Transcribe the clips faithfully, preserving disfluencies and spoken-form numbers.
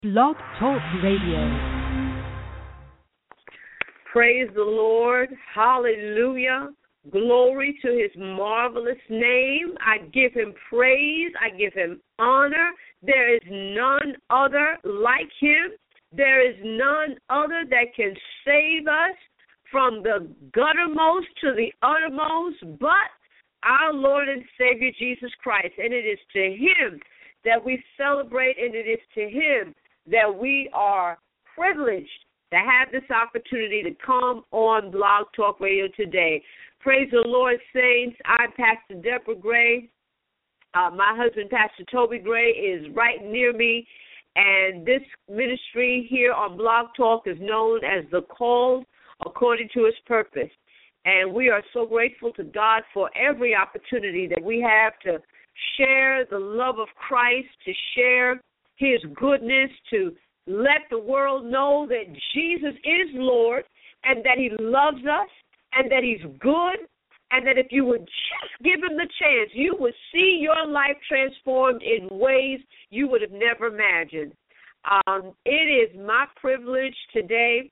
Blog Talk Radio. Praise the Lord. Hallelujah. Glory to his marvelous name. I give him praise. I give him honor. There is none other like him. There is none other that can save us from the guttermost to the uttermost but our Lord and Savior Jesus Christ. And it is to him that we celebrate, and it is to him that we are privileged to have this opportunity to come on Blog Talk Radio today. Praise the Lord, saints. I'm Pastor Deborah Gray. Uh, my husband, Pastor Toby Gray, is right near me, and this ministry here on Blog Talk is known as The Called According to His Purpose. And we are so grateful to God for every opportunity that we have to share the love of Christ, to share his goodness, to let the world know that Jesus is Lord and that he loves us and that he's good, and that if you would just give him the chance, you would see your life transformed in ways you would have never imagined. Um, it is my privilege today,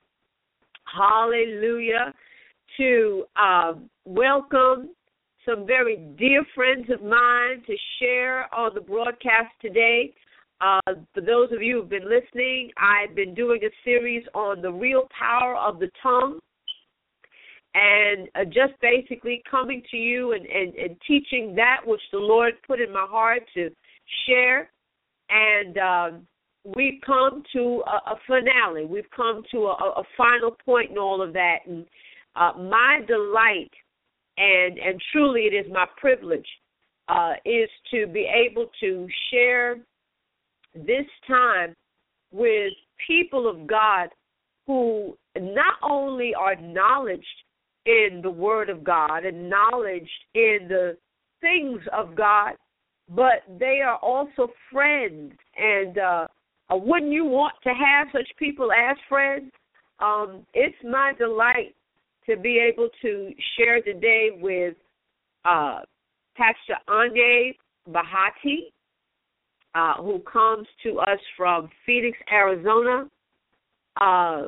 hallelujah, to uh, welcome some very dear friends of mine to share on the broadcast today. Uh, for those of you who have been listening, I've been doing a series on the real power of the tongue, and uh, just basically coming to you and, and, and teaching that which the Lord put in my heart to share. And um, we've come to a, a finale. We've come to a, a final point in all of that. And uh, my delight, and, and truly it is my privilege, uh, is to be able to share this time with people of God who not only are knowledged in the Word of God and knowledge in the things of God, but they are also friends. And uh, uh, wouldn't you want to have such people as friends? Um, it's my delight to be able to share today with uh, Pastor Anye Bahati, uh, who comes to us from Phoenix, Arizona. Uh,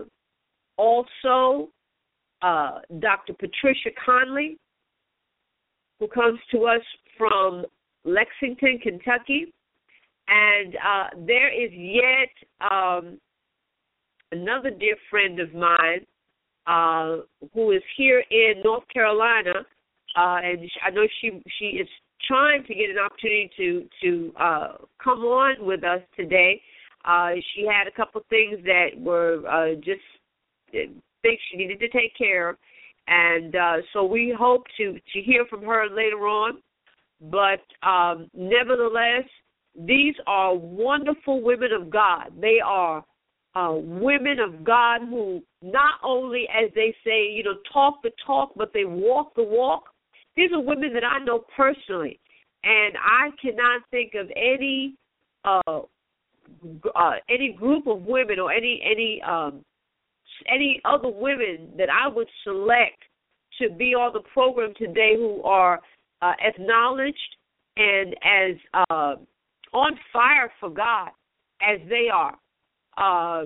also, Uh, Doctor Patricia Conley, who comes to us from Lexington, Kentucky. And uh, there is yet um, another dear friend of mine uh, who is here in North Carolina, uh, and I know she she is trying to get an opportunity to, to uh, come on with us today. Uh, she had a couple things that were uh, just... things she needed to take care of, and uh, so we hope to, to hear from her later on. But um, nevertheless, these are wonderful women of God. They are uh, women of God who not only, as they say, you know, talk the talk, but they walk the walk. These are women that I know personally, and I cannot think of any uh, uh, any group of women or any any um, any other women that I would select to be on the program today who are uh, as knowledged and as uh, on fire for God as they are. Uh,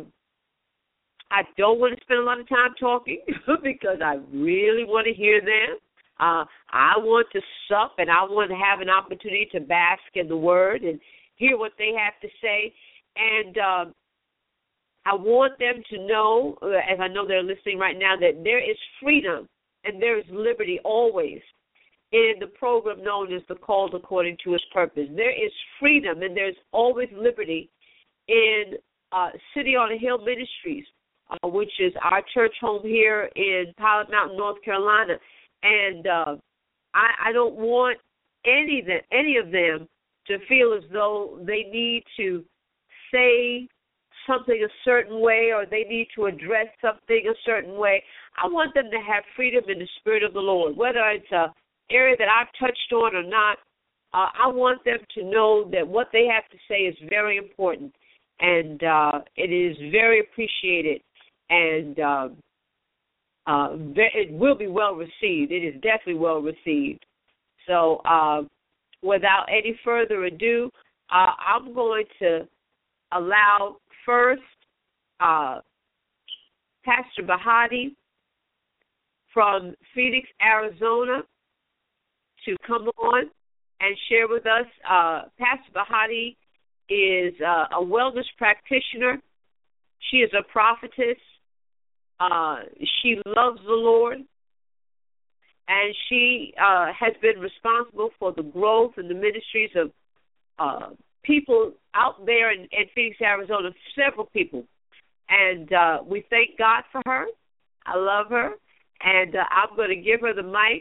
I don't want to spend a lot of time talking because I really want to hear them. Uh, I want to sup, and I want to have an opportunity to bask in the Word and hear what they have to say. And uh, I want them to know, as I know they're listening right now, that there is freedom and there is liberty always in the program known as The Called According to His Purpose. There is freedom and there's always liberty in uh, City on a Hill Ministries, uh, which is our church home here in Pilot Mountain, North Carolina. And uh, I, I don't want any of, them, any of them to feel as though they need to say something a certain way or they need to address something a certain way. I want them to have freedom in the Spirit of the Lord, whether it's an area that I've touched on or not. Uh, I want them to know that what they have to say is very important, and uh, it is very appreciated, and uh, uh, it will be well received. It is definitely well received. So uh, without any further ado, uh, I'm going to allow first uh, Pastor Bahati from Phoenix, Arizona, to come on and share with us. Uh, Pastor Bahati is uh, a wellness practitioner. She is a prophetess. Uh, she loves the Lord, and she uh, has been responsible for the growth and the ministries of uh, people out there in, in Phoenix, Arizona, several people. And uh, we thank God for her. I love her. And uh, I'm going to give her the mic,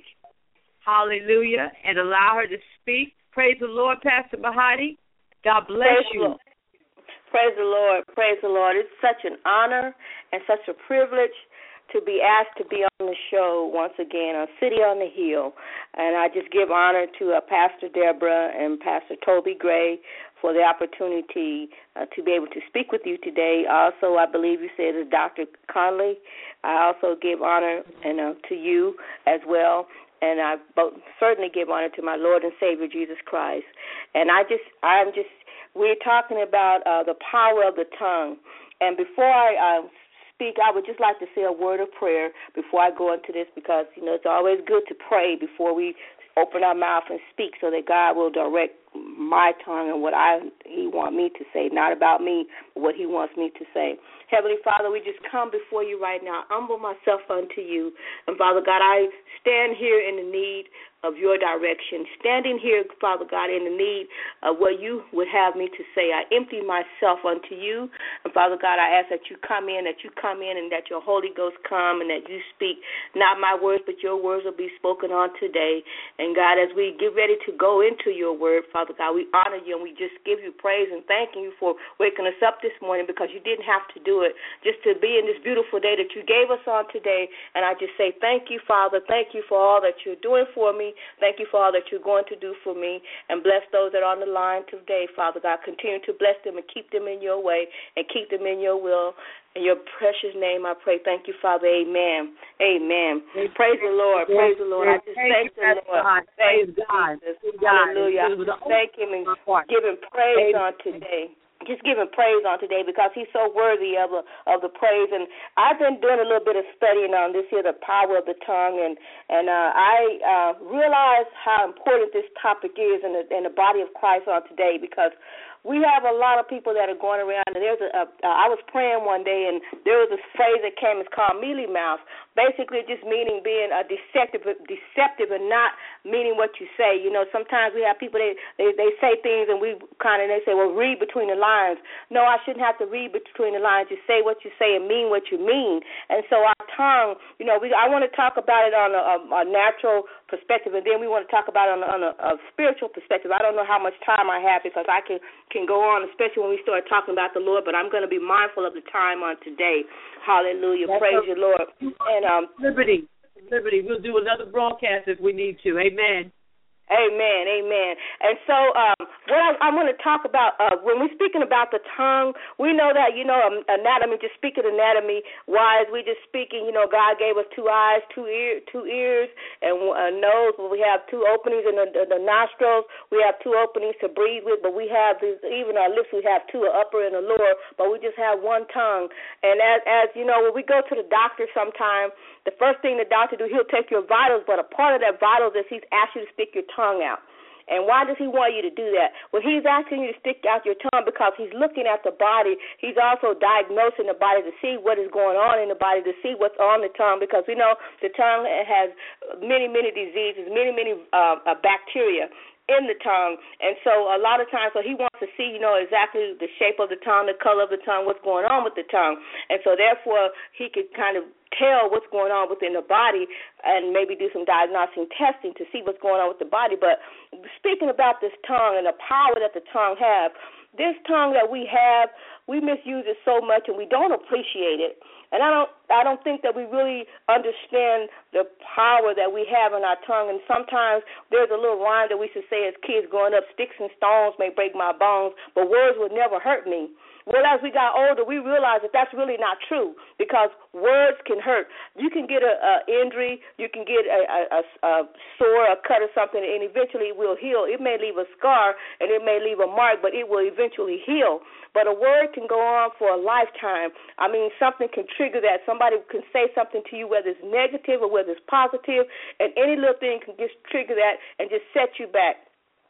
hallelujah, and allow her to speak. Praise the Lord, Pastor Bahati. God bless Praise you. The Lord. Praise the Lord. Praise the Lord. It's such an honor and such a privilege to be asked to be on the show once again on City on the Hill. And I just give honor to uh, Pastor Deborah and Pastor Toby Gray for the opportunity uh, to be able to speak with you today. Also, I believe you said it's Doctor Conley. I also give honor and uh, to you as well. And I both, certainly give honor to my Lord and Savior, Jesus Christ. And I just, I'm just, we're talking about uh, the power of the tongue. And before I uh, speak, I would just like to say a word of prayer before I go into this, because, you know, it's always good to pray before we open our mouth and speak, so that God will direct my tongue and what I He wants me to say, not about me, but what He wants me to say. Heavenly Father, we just come before you right now, humble myself unto you. And, Father God, I stand here in the need of your direction, standing here, Father God, in the need of what you would have me to say. I empty myself unto you. And, Father God, I ask that you come in, that you come in, and that your Holy Ghost come, and that you speak not my words, but your words will be spoken on today. And, God, as we get ready to go into your word, Father God, we honor you, and we just give you praise and thanking you for waking us up this morning, because you didn't have to do it, just to be in this beautiful day that you gave us on today. And I just say thank you, Father. Thank you for all that you're doing for me. Thank you for all that you're going to do for me. And bless those that are on the line today, Father God. Continue to bless them and keep them in your way and keep them in your will. In your precious name I pray. Thank you, Father. Amen. Amen. Praise, praise the Lord. Yes. Praise the Lord. I just thank, thank the Lord. God. Thank God. Jesus. Hallelujah. Thank him and give him praise on today. Just giving praise on today, because he's so worthy of the, of the praise. And I've been doing a little bit of studying on this here, the power of the tongue, and and uh, I uh, realize how important this topic is in the, in the body of Christ on today, because we have a lot of people that are going around, and there's a, a uh, I was praying one day, and there was this phrase that came, it's called mealy mouth, basically just meaning being a deceptive, deceptive and not meaning what you say. You know, sometimes we have people, they, they, they say things, and we kind of, they say, well, read between the lines. No, I shouldn't have to read between the lines. You say what you say and mean what you mean. And so our tongue, you know, we I want to talk about it on a, a, a natural perspective, and then we want to talk about it on, a, on a, a spiritual perspective. I don't know how much time I have, because I can can go on, especially when we start talking about the Lord, but I'm going to be mindful of the time on today. Hallelujah. That's Praise you, Lord. And um, Liberty. Liberty. We'll do another broadcast if we need to. Amen. Amen, amen. And so um, what I, I want to talk about, uh, when we're speaking about the tongue, we know that, you know, um, anatomy, just speaking anatomy-wise, we just speaking, you know, God gave us two eyes, two, ear, two ears, and a nose. We have two openings in the, the, the nostrils. We have two openings to breathe with, but we have, these, even our lips, we have two, an upper and a lower, but we just have one tongue. And as, as you know, when we go to the doctor sometime, the first thing the doctor do, he'll take your vitals, but a part of that vitals is he's asked you to stick your tongue out. And why does he want you to do that? Well, he's asking you to stick out your tongue because he's looking at the body. He's also diagnosing the body to see what is going on in the body, to see what's on the tongue, because we know the tongue has many, many diseases, many, many uh, uh, bacteria in the tongue. And so a lot of times, so he wants to see, you know, exactly the shape of the tongue, the color of the tongue, what's going on with the tongue. And so therefore he could kind of tell what's going on within the body and maybe do some diagnostic testing to see what's going on with the body. But speaking about this tongue and the power that the tongue has, this tongue that we have, we misuse it so much and we don't appreciate it. And I don't I don't think that we really understand the power that we have in our tongue. And sometimes there's a little rhyme that we used to say as kids growing up, sticks and stones may break my bones, but words would never hurt me. Well, as we got older, we realized that that's really not true because words can hurt. You can get a, a injury, you can get a, a, a sore, a cut or something, and eventually it will heal. It may leave a scar and it may leave a mark, but it will eventually heal. But a word can go on for a lifetime. I mean, something can trigger that. Somebody can say something to you, whether it's negative or whether it's positive, and any little thing can just trigger that and just set you back.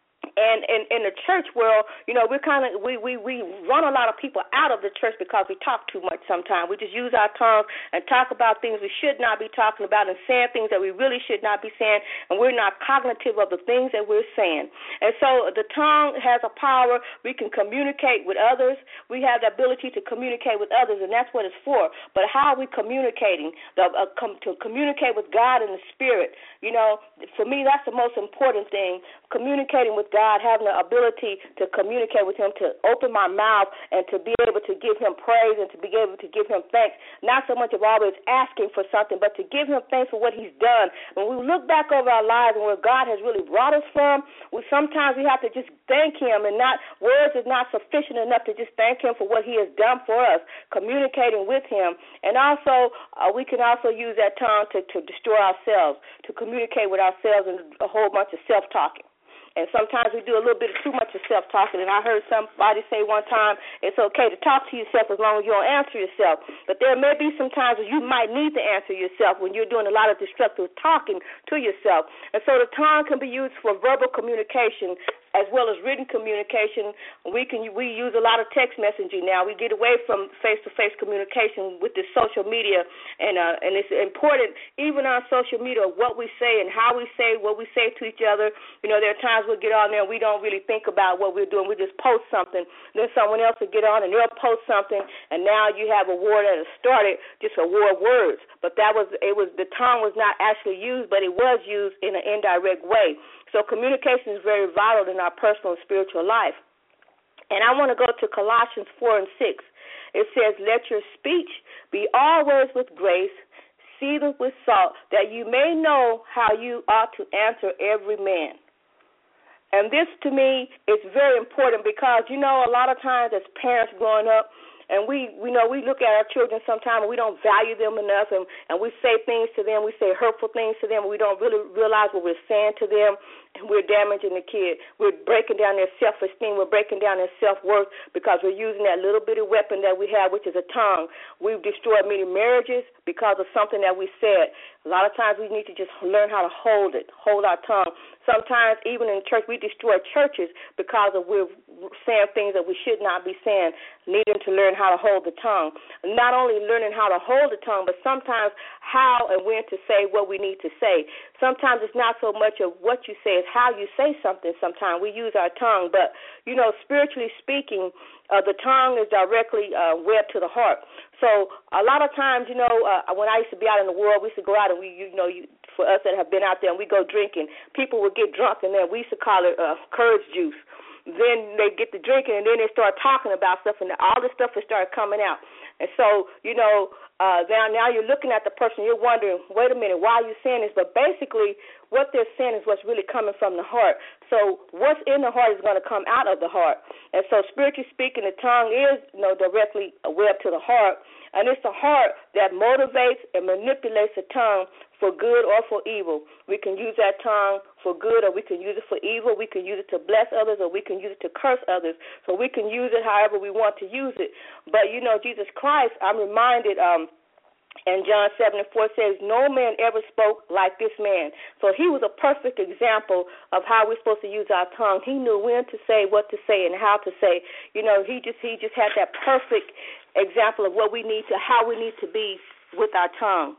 And in, in the church world, you know, we're kind of we, we, we run a lot of people out of the church because we talk too much sometimes. We just use our tongue and talk about things we should not be talking about and saying things that we really should not be saying, and we're not cognitive of the things that we're saying. And so the tongue has a power. We can communicate with others. We have the ability to communicate with others, and that's what it's for. But how are we communicating? The, uh, com- to communicate with God in the Spirit. You know, for me, that's the most important thing, communicating with God, having the ability to communicate with Him, to open my mouth and to be able to give Him praise and to be able to give Him thanks, not so much of always asking for something, but to give Him thanks for what He's done. When we look back over our lives and where God has really brought us from, we sometimes we have to just thank Him, and not words is not sufficient enough to just thank Him for what He has done for us, communicating with Him. And also, uh, we can also use that tongue to, to destroy ourselves, to communicate with ourselves and a whole bunch of self-talking. And sometimes we do a little bit of too much of self-talking. And I heard somebody say one time, it's okay to talk to yourself as long as you don't answer yourself. But there may be some times where you might need to answer yourself when you're doing a lot of destructive talking to yourself. And so the tongue can be used for verbal communication as well as written communication. We can we use a lot of text messaging now. We get away from face-to-face communication with this social media, and uh, and it's important even on social media what we say and how we say what we say to each other. You know, there are times we'll get on there and we don't really think about what we're doing. We just post something. Then someone else will get on and they'll post something, and now you have a war that has started, just a war of words. But that was it was the tongue was not actually used, but it was used in an indirect way. So communication is very vital in our personal and spiritual life. And I want to go to Colossians four and six. It says, let your speech be always with grace, seasoned with salt, that you may know how you ought to answer every man. And this, to me, is very important because, you know, a lot of times as parents growing up, and we, we know we look at our children sometimes and we don't value them enough, and, and we say things to them, we say hurtful things to them, and we don't really realize what we're saying to them, and we're damaging the kid. We're breaking down their self-esteem. We're breaking down their self-worth because we're using that little bitty weapon that we have, which is a tongue. We've destroyed many marriages because of something that we said. A lot of times we need to just learn how to hold it, hold our tongue. Sometimes even in church we destroy churches because of we're saying things that we should not be saying, needing to learn how to hold the tongue. Not only learning how to hold the tongue, but sometimes how and when to say what we need to say. Sometimes it's not so much of what you say, it's how you say something sometimes. We use our tongue, but, you know, spiritually speaking, uh, the tongue is directly uh, webbed to the heart. So a lot of times, you know, uh, when I used to be out in the world, we used to go out and we, you know, you, for us that have been out there and we go drinking, people would get drunk and then we used to call it uh, courage juice. Then they get to drinking and then they start talking about stuff and all this stuff has started coming out. And so, you know, uh, now, now you're looking at the person, you're wondering, wait a minute, why are you saying this? But basically what they're saying is what's really coming from the heart. So what's in the heart is going to come out of the heart. And so spiritually speaking, the tongue is, you know, directly webbed to the heart. And it's the heart that motivates and manipulates the tongue for good or for evil. We can use that tongue for good or we can use it for evil. We can use it to bless others or we can use it to curse others. So we can use it however we want to use it. But, you know, Jesus Christ, I'm reminded, um, and John seven and four says, no man ever spoke like this man. So he was a perfect example of how we're supposed to use our tongue. He knew when to say, what to say, and how to say. You know, he just he just had that perfect example of what we need to, how we need to be with our tongue.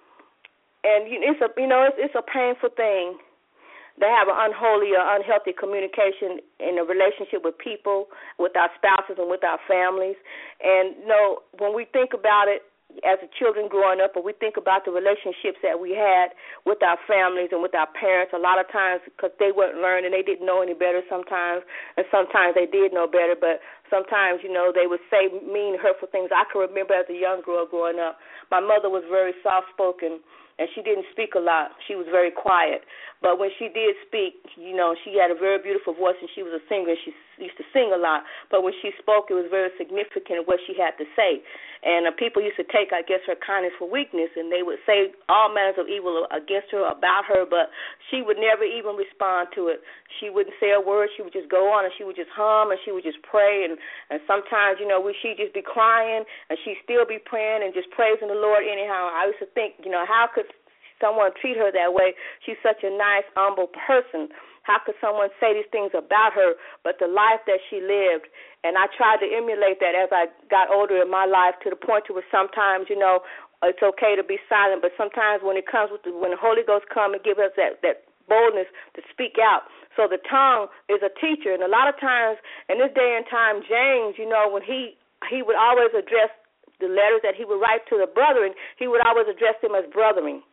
And it's a, you know, it's, it's a painful thing to have an unholy or unhealthy communication in a relationship with people, with our spouses, and with our families. And, you know, when we think about it, as a children growing up, or we think about the relationships that we had with our families and with our parents, a lot of times because they weren't learned and they didn't know any better sometimes, and sometimes they did know better, but sometimes, you know, they would say mean, hurtful things. I can remember as a young girl growing up, my mother was very soft-spoken, and she didn't speak a lot. She was very quiet. But when she did speak, you know, she had a very beautiful voice, and she was a singer. She used to sing a lot, but when she spoke, it was very significant what she had to say. And uh, people used to take, I guess, her kindness for weakness, and they would say all manners of evil against her, about her, but she would never even respond to it. She wouldn't say a word. She would just go on, and she would just hum, and she would just pray. And, and sometimes, you know, we, she'd just be crying, and she'd still be praying and just praising the Lord anyhow. I used to think, you know, how could someone treat her that way? She's such a nice, humble person. How could someone say these things about her? But the life that she lived, and I tried to emulate that as I got older in my life, to the point to where sometimes, you know, it's okay to be silent, but sometimes when it comes with the, when the Holy Ghost comes and gives us that, that boldness to speak out. So the tongue is a teacher, and a lot of times in this day and time, James, you know, when he he would always address the letters that he would write to the brethren, he would always address them as brethren,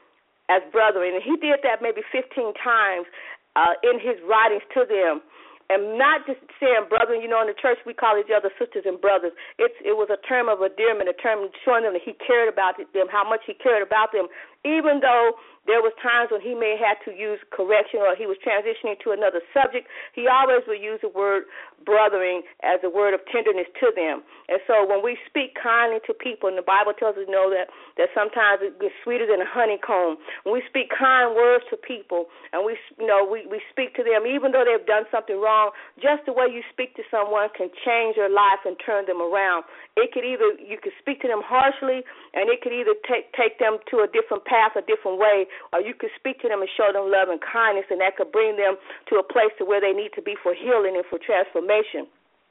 as brethren, and he did that maybe fifteen times. Uh, in his writings to them, and not just saying brethren. You know, in the church we call each other sisters and brothers. It's it was a term of endearment, a term showing them that he cared about them, how much he cared about them, even though there was times when he may have had to use correction or he was transitioning to another subject. He always would use the word brothering as a word of tenderness to them. And so when we speak kindly to people, and the Bible tells us, you know, that, that sometimes it gets sweeter than a honeycomb. When we speak kind words to people, and we, you know, we, we speak to them, even though they've done something wrong, just the way you speak to someone can change their life and turn them around. It could either, you could speak to them harshly, and it could either take take them to a different path, a different way, or you could speak to them and show them love and kindness, and that could bring them to a place to where they need to be for healing and for transformation.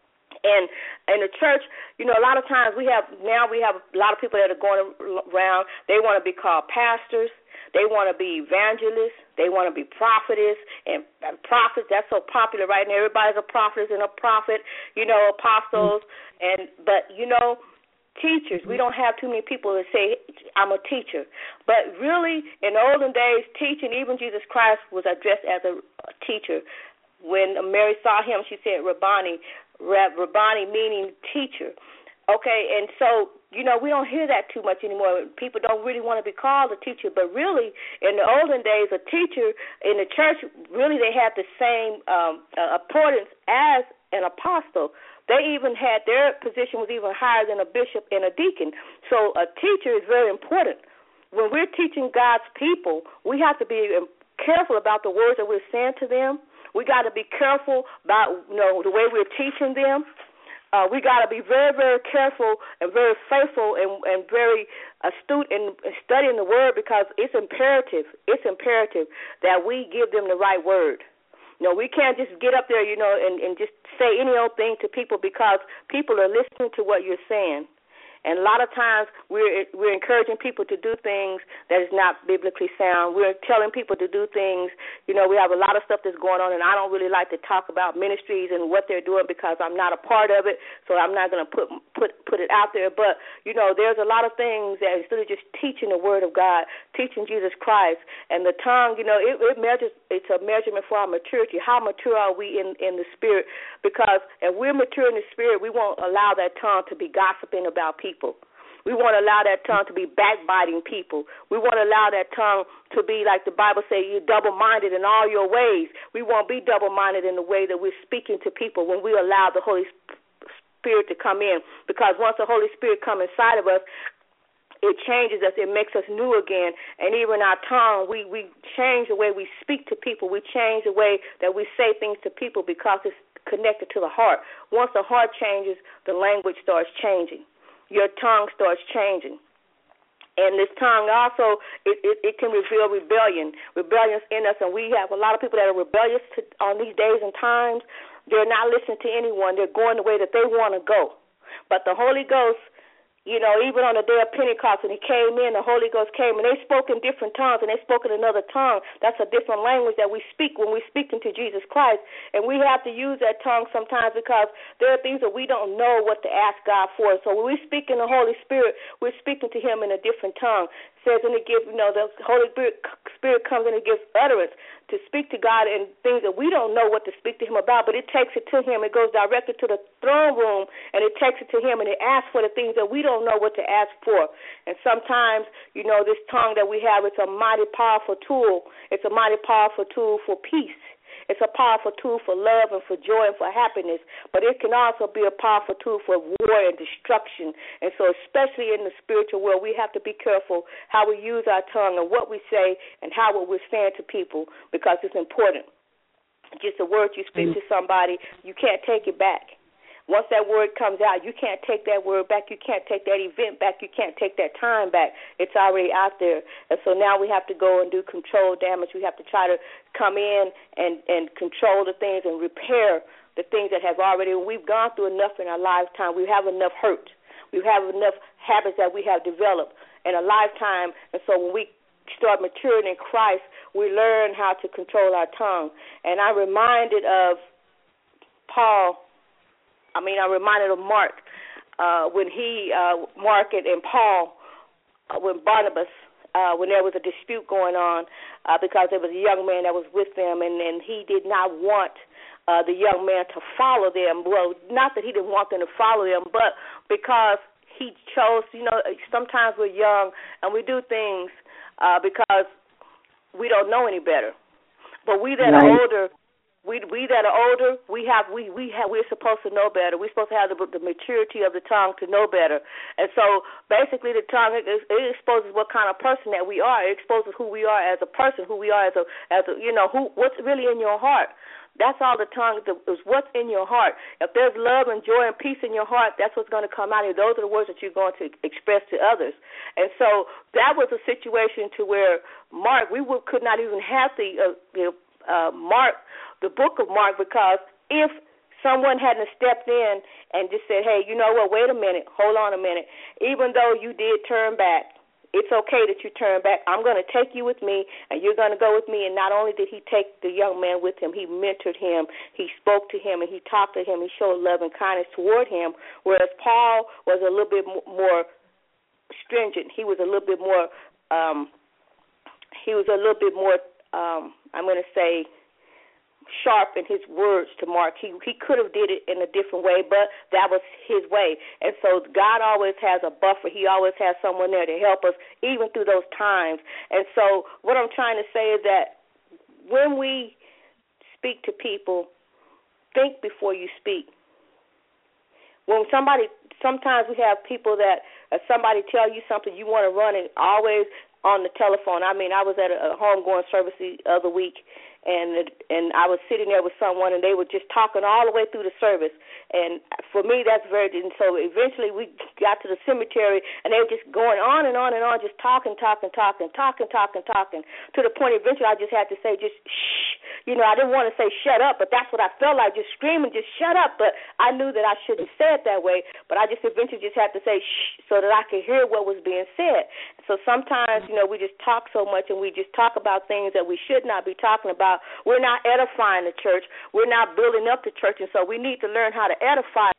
And in the church, you know, a lot of times we have, now we have a lot of people that are going around, they want to be called pastors, they want to be evangelists, they want to be prophetess, and, and prophets, that's so popular right now. Everybody's a prophet and a prophet, you know, apostles, mm-hmm. and but, you know, teachers. We don't have too many people that say, I'm a teacher. But really, in the olden days, teaching, even Jesus Christ was addressed as a, a teacher. When Mary saw him, she said, Rabbani, Rabbani meaning teacher. Okay, and so, you know, we don't hear that too much anymore. People don't really want to be called a teacher. But really, in the olden days, a teacher in the church, really they had the same um, uh, importance as an apostle. They even had, their position was even higher than a bishop and a deacon. So a teacher is very important. When we're teaching God's people, we have to be careful about the words that we're saying to them. We got to be careful about, you know, the way we're teaching them. Uh, we got to be very, very careful and very faithful and, and very astute in studying the word, because it's imperative. It's imperative that we give them the right word. You know, we can't just get up there, you know, and, and just say any old thing to people, because people are listening to what you're saying. And a lot of times we're we're encouraging people to do things that is not biblically sound. We're telling people to do things. You know, we have a lot of stuff that's going on, and I don't really like to talk about ministries and what they're doing because I'm not a part of it, so I'm not going to put put put it out there. But, you know, there's a lot of things that instead of just teaching the Word of God, teaching Jesus Christ, and the tongue, you know, it, it measures, it's a measurement for our maturity. How mature are we in, in the Spirit? Because if we're mature in the Spirit, we won't allow that tongue to be gossiping about people. People. We won't allow that tongue to be backbiting people. We won't allow that tongue to be, like the Bible says, you're double-minded in all your ways. We won't be double-minded in the way that we're speaking to people when we allow the Holy Spirit to come in. Because once the Holy Spirit comes inside of us, it changes us. It makes us new again. And even our tongue, we, we change the way we speak to people. We change the way that we say things to people because it's connected to the heart. Once the heart changes, the language starts changing. Your tongue starts changing. And this tongue also, it, it, it can reveal rebellion, rebellions in us. And we have a lot of people that are rebellious to, on these days and times. They're not listening to anyone. They're going the way that they want to go. But the Holy Ghost, you know, even on the day of Pentecost, when he came in, the Holy Ghost came, and they spoke in different tongues, and they spoke in another tongue. That's a different language that we speak when we're speaking to Jesus Christ. And we have to use that tongue sometimes because there are things that we don't know what to ask God for. So when we speak in the Holy Spirit, we're speaking to him in a different tongue. It says, and it gives, you know, the Holy Spirit comes and it gives utterance to speak to God in things that we don't know what to speak to him about, but it takes it to him. It goes directly to the throne room, and it takes it to him, and it asks for the things that we don't know what to ask for. And sometimes, you know, this tongue that we have, it's a mighty powerful tool. It's a mighty powerful tool for peace. It's a powerful tool for love and for joy and for happiness, but it can also be a powerful tool for war and destruction. And so especially in the spiritual world, we have to be careful how we use our tongue and what we say and how we're saying to people, because it's important. Just a word you speak to somebody, you can't take it back. Once that word comes out, you can't take that word back. You can't take that event back. You can't take that time back. It's already out there. And so now we have to go and do control damage. We have to try to come in and, and control the things and repair the things that have already. We've gone through enough in our lifetime. We have enough hurt. We have enough habits that we have developed in a lifetime. And so when we start maturing in Christ, we learn how to control our tongue. And I'm reminded of Paul. I mean, I'm reminded of Mark uh, when he, uh, Mark and, and Paul, uh, when Barnabas, uh, when there was a dispute going on uh, because there was a young man that was with them, and, and he did not want uh, the young man to follow them. Well, not that he didn't want them to follow them, but because he chose, you know, sometimes we're young and we do things uh, because we don't know any better. But we that right. are older, We we that are older, we have we we have we're supposed to know better. We're supposed to have the, the maturity of the tongue to know better. And so basically, the tongue it, it exposes what kind of person that we are. It exposes who we are as a person, who we are as a as a you know who what's really in your heart. That's all the tongue is. What's in your heart. If there's love and joy and peace in your heart, that's what's going to come out of you. Those are the words that you're going to express to others. And so that was a situation to where Mark, we would, could not even have the uh, the uh, Mark. the book of Mark, because if someone hadn't stepped in and just said, hey, you know what, wait a minute, hold on a minute, even though you did turn back, it's okay that you turn back. I'm going to take you with me, and you're going to go with me. And not only did he take the young man with him, he mentored him, he spoke to him, and he talked to him, he showed love and kindness toward him, whereas Paul was a little bit more stringent. He was a little bit more, um, he was a little bit more, um, I'm going to say, sharp in his words to Mark. He he could have did it in a different way, but that was his way. And so God always has a buffer. He always has someone there to help us even through those times. And so what I'm trying to say is that when we speak to people, think before you speak. When somebody, sometimes we have people that uh, somebody tell you something, you want to run and always on the telephone. I mean, I was at a, a homegoing service the other week, and and I was sitting there with someone, and they were just talking all the way through the service. And for me, that's very, and so eventually we got to the cemetery, and they were just going on and on and on, just talking, talking, talking, talking, talking, talking, to the point eventually I just had to say, just shh. You know, I didn't want to say shut up, but that's what I felt like, just screaming, just shut up. But I knew that I shouldn't say it that way, but I just eventually just had to say shh so that I could hear what was being said. So sometimes, you know, we just talk so much, and we just talk about things that we should not be talking about. We're not edifying the church. We're not building up the church, and so we need to learn how to edify.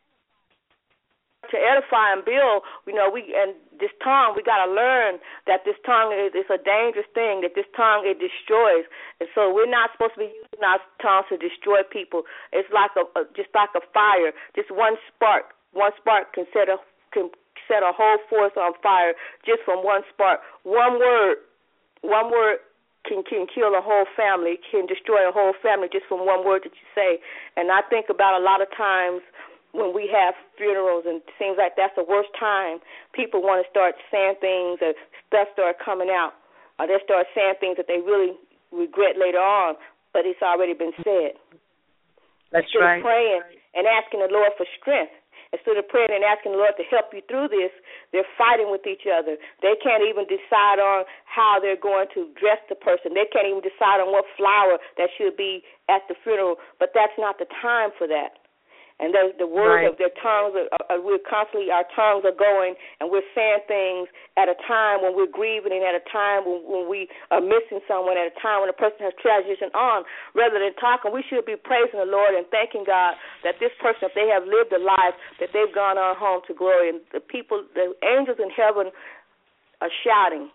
To edify and build, you know, we and this tongue, we got to learn that this tongue is, is a dangerous thing, that this tongue, it destroys. And so we're not supposed to be using our tongues to destroy people. It's like a, a just like a fire. Just one spark, one spark can set a can set a whole forest on fire just from one spark. One word, one word can can kill a whole family, can destroy a whole family just from one word that you say. And I think about a lot of times when we have funerals, and it seems like that's the worst time, people want to start saying things, or stuff start coming out, or they start saying things that they really regret later on, but it's already been said. That's Instead right. of praying and asking the Lord for strength, instead of praying and asking the Lord to help you through this, they're fighting with each other. They can't even decide on how they're going to dress the person. They can't even decide on what flower that should be at the funeral, but that's not the time for that. And the, the words right. of their tongues, are, are, we're constantly, our tongues are going, and we're saying things at a time when we're grieving, and at a time when, when we are missing someone, at a time when a person has transitioned on. Rather than talking, we should be praising the Lord and thanking God that this person, if they have lived a life, that they've gone on home to glory. And the people, the angels in heaven are shouting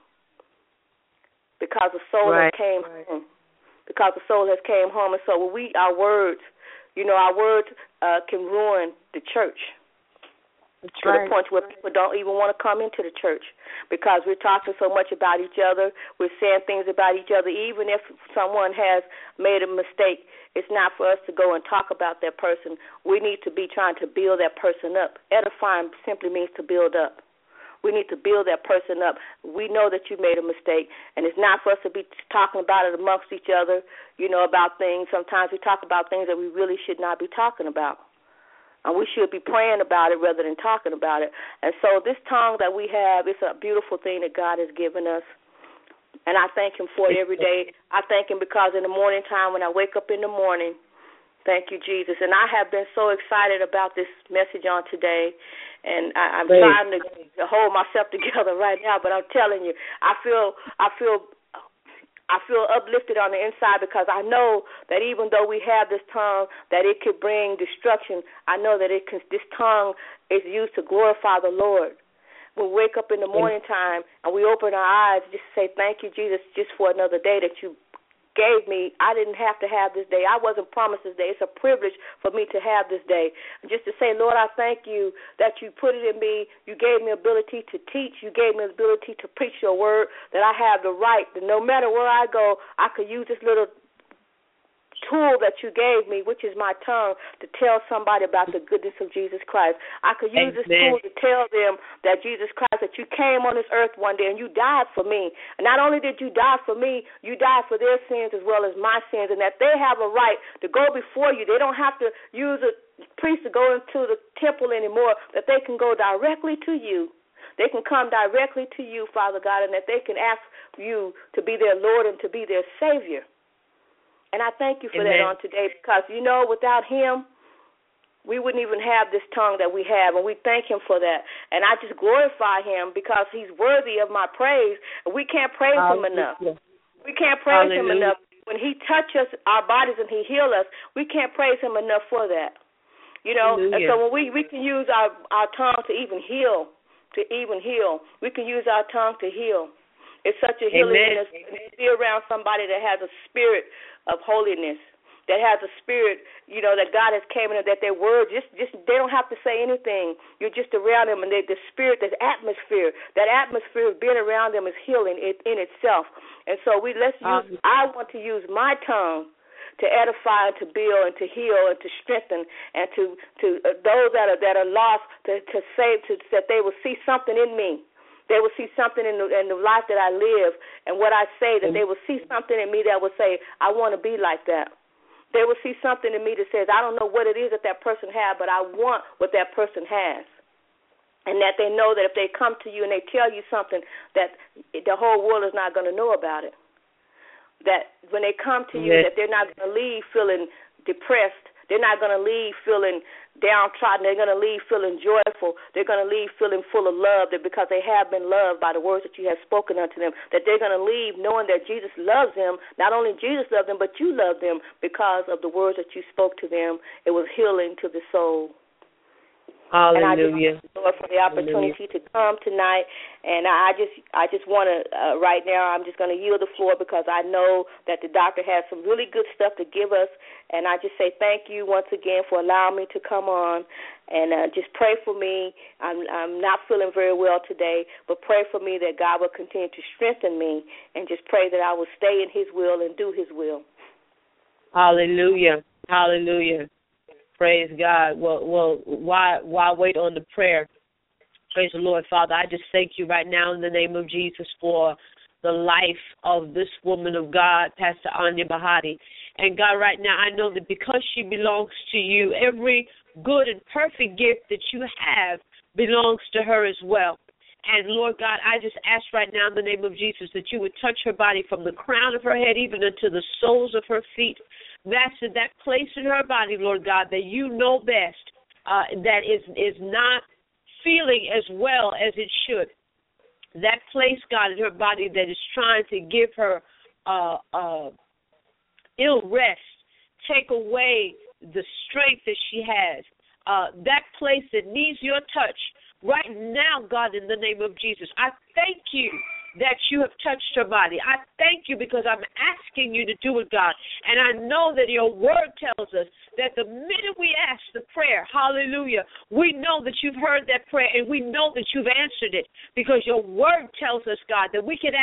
because the soul right. has came right. home. Because the soul has came home. And so when we, our words, you know, our words uh, can ruin the church. That's to right. the point where people don't even want to come into the church because we're talking so much about each other. We're saying things about each other, even if someone has made a mistake. It's not for us to go and talk about that person. We need to be trying to build that person up. Edifying simply means to build up. We need to build that person up. We know that you made a mistake, and it's not for us to be talking about it amongst each other, you know, about things. Sometimes we talk about things that we really should not be talking about. And we should be praying about it rather than talking about it. And so this tongue that we have, it's a beautiful thing that God has given us. And I thank him for it every day. I thank him because in the morning time when I wake up in the morning, thank you, Jesus. And I have been so excited about this message on today. And I, I'm Great. trying to, to hold myself together right now, but I'm telling you, I feel, I feel, I feel uplifted on the inside because I know that even though we have this tongue, that it could bring destruction. I know that it can. This tongue is used to glorify the Lord. We wake up in the morning time and we open our eyes, just say, "Thank you, Jesus, just for another day that you gave me. I didn't have to have this day. I wasn't promised this day. It's a privilege for me to have this day." Just to say, Lord, I thank you that you put it in me. You gave me ability to teach. You gave me the ability to preach your word, that I have the right that no matter where I go, I could use this little tool that you gave me, which is my tongue, to tell somebody about the goodness of Jesus Christ. I could use Amen. This tool to tell them that Jesus Christ, that you came on this earth one day and you died for me. And not only did you die for me, you died for their sins as well as my sins, and that they have a right to go before you. They don't have to use a priest to go into the temple anymore, that they can go directly to you. They can come directly to you, Father God, and that they can ask you to be their Lord and to be their Savior. And I thank you for Amen. That on today because, you know, without him, we wouldn't even have this tongue that we have, and we thank him for that. And I just glorify him because he's worthy of my praise, and we can't praise Hallelujah. Him enough. We can't praise Hallelujah. Him enough. When he touches our bodies and he heals us, we can't praise him enough for that. You know, Hallelujah. And so when we, we can use our, our tongue to even heal, to even heal. We can use our tongue to heal. It's such a healing to be around somebody that has a spirit of holiness, that has a spirit, you know, that God has came in, that their word, just, just they don't have to say anything. You're just around them, and they, the spirit, that atmosphere, that atmosphere of being around them is healing it, in itself. And so we let's use. Um, I want to use my tongue to edify, and to build, and to heal, and to strengthen, and to to uh, those that are that are lost, to to say to, that they will see something in me. They will see something in the, in the life that I live and what I say, that they will see something in me that will say, I want to be like that. They will see something in me that says, I don't know what it is that that person has, but I want what that person has. And that they know that if they come to you and they tell you something, that the whole world is not going to know about it. That when they come to you, yes. that they're not going to leave feeling depressed. They're not going to leave feeling downtrodden. They're going to leave feeling joyful. They're going to leave feeling full of love, that because they have been loved by the words that you have spoken unto them, that they're going to leave knowing that Jesus loves them. Not only Jesus loved them, but you love them because of the words that you spoke to them. It was healing to the soul. Hallelujah. And I just thank the Lord for the opportunity Hallelujah. To come tonight. And I just I just want to, uh, right now, I'm just going to yield the floor because I know that the doctor has some really good stuff to give us. And I just say thank you once again for allowing me to come on. And uh, just pray for me. I'm, I'm not feeling very well today, but pray for me that God will continue to strengthen me, and just pray that I will stay in His will and do His will. Hallelujah. Hallelujah. Praise God. Well, well, why why wait on the prayer? Praise the Lord, Father. I just thank you right now in the name of Jesus for the life of this woman of God, Pastor Anya Bahati. And God, right now, I know that because she belongs to you, every good and perfect gift that you have belongs to her as well. And, Lord God, I just ask right now in the name of Jesus that you would touch her body from the crown of her head even unto the soles of her feet. Master, that place in her body, Lord God, that you know best, uh, that is is not feeling as well as it should. That place, God, in her body that is trying to give her uh, uh, ill rest, take away the strength that she has. Uh, that place that needs your touch right now, God, in the name of Jesus. I thank you that you have touched her body. I thank you because I'm asking you to do it, God. And I know that your word tells us that the minute we ask the prayer, hallelujah, we know that you've heard that prayer and we know that you've answered it because your word tells us, God, that we can ask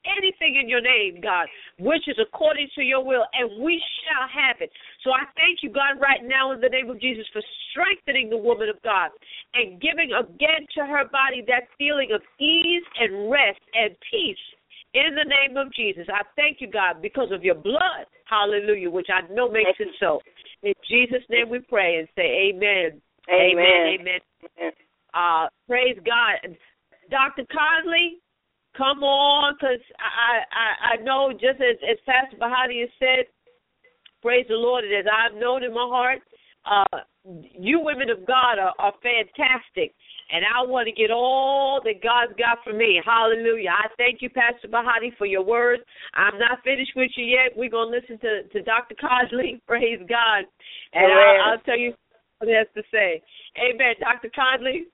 anything in your name, God, which is according to your will, and we shall have it. So I thank you, God, right now in the name of Jesus for strengthening the woman of God and giving again to her body that feeling of ease and rest and peace in the name of Jesus. I thank you, God, because of your blood, hallelujah, which I know makes it so. In Jesus' name we pray and say amen. Amen. Amen. Amen. amen. Uh, praise God. Doctor Conley, come on, because I, I, I know just as, as Pastor Bahati has said, praise the Lord, and as I've known in my heart, uh, you women of God are, are fantastic, and I want to get all that God's got for me. Hallelujah. I thank you, Pastor Bahati, for your words. I'm not finished with you yet. We're going to listen to, to Doctor Conley. Praise God. And I'll, I'll tell you what he has to say. Amen. Doctor Conley.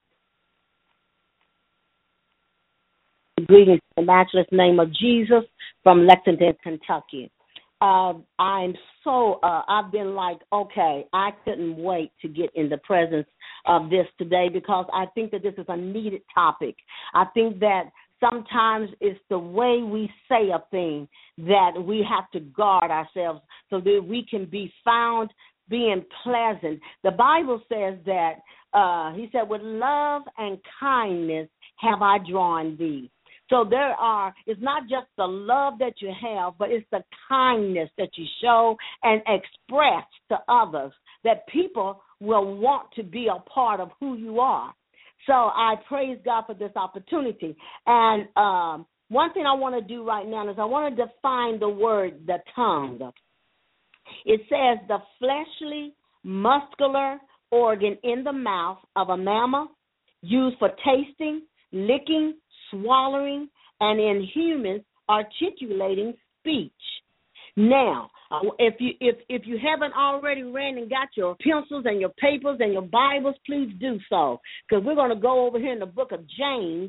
Greetings in the matchless name of Jesus from Lexington, Kentucky. Uh, I'm so, uh, I've been like, okay, I couldn't wait to get in the presence of this today because I think that this is a needed topic. I think that sometimes it's the way we say a thing that we have to guard ourselves so that we can be found being pleasant. The Bible says that, uh, he said, with love and kindness have I drawn thee. So there are, it's not just the love that you have, but it's the kindness that you show and express to others that people will want to be a part of who you are. So I praise God for this opportunity. And um, one thing I want to do right now is I want to define the word, the tongue. It says the fleshly, muscular organ in the mouth of a mammal used for tasting, licking, swallowing, and in humans, articulating speech. Now, if you if if you haven't already ran and got your pencils and your papers and your Bibles, please do so, because we're going to go over here in the book of James,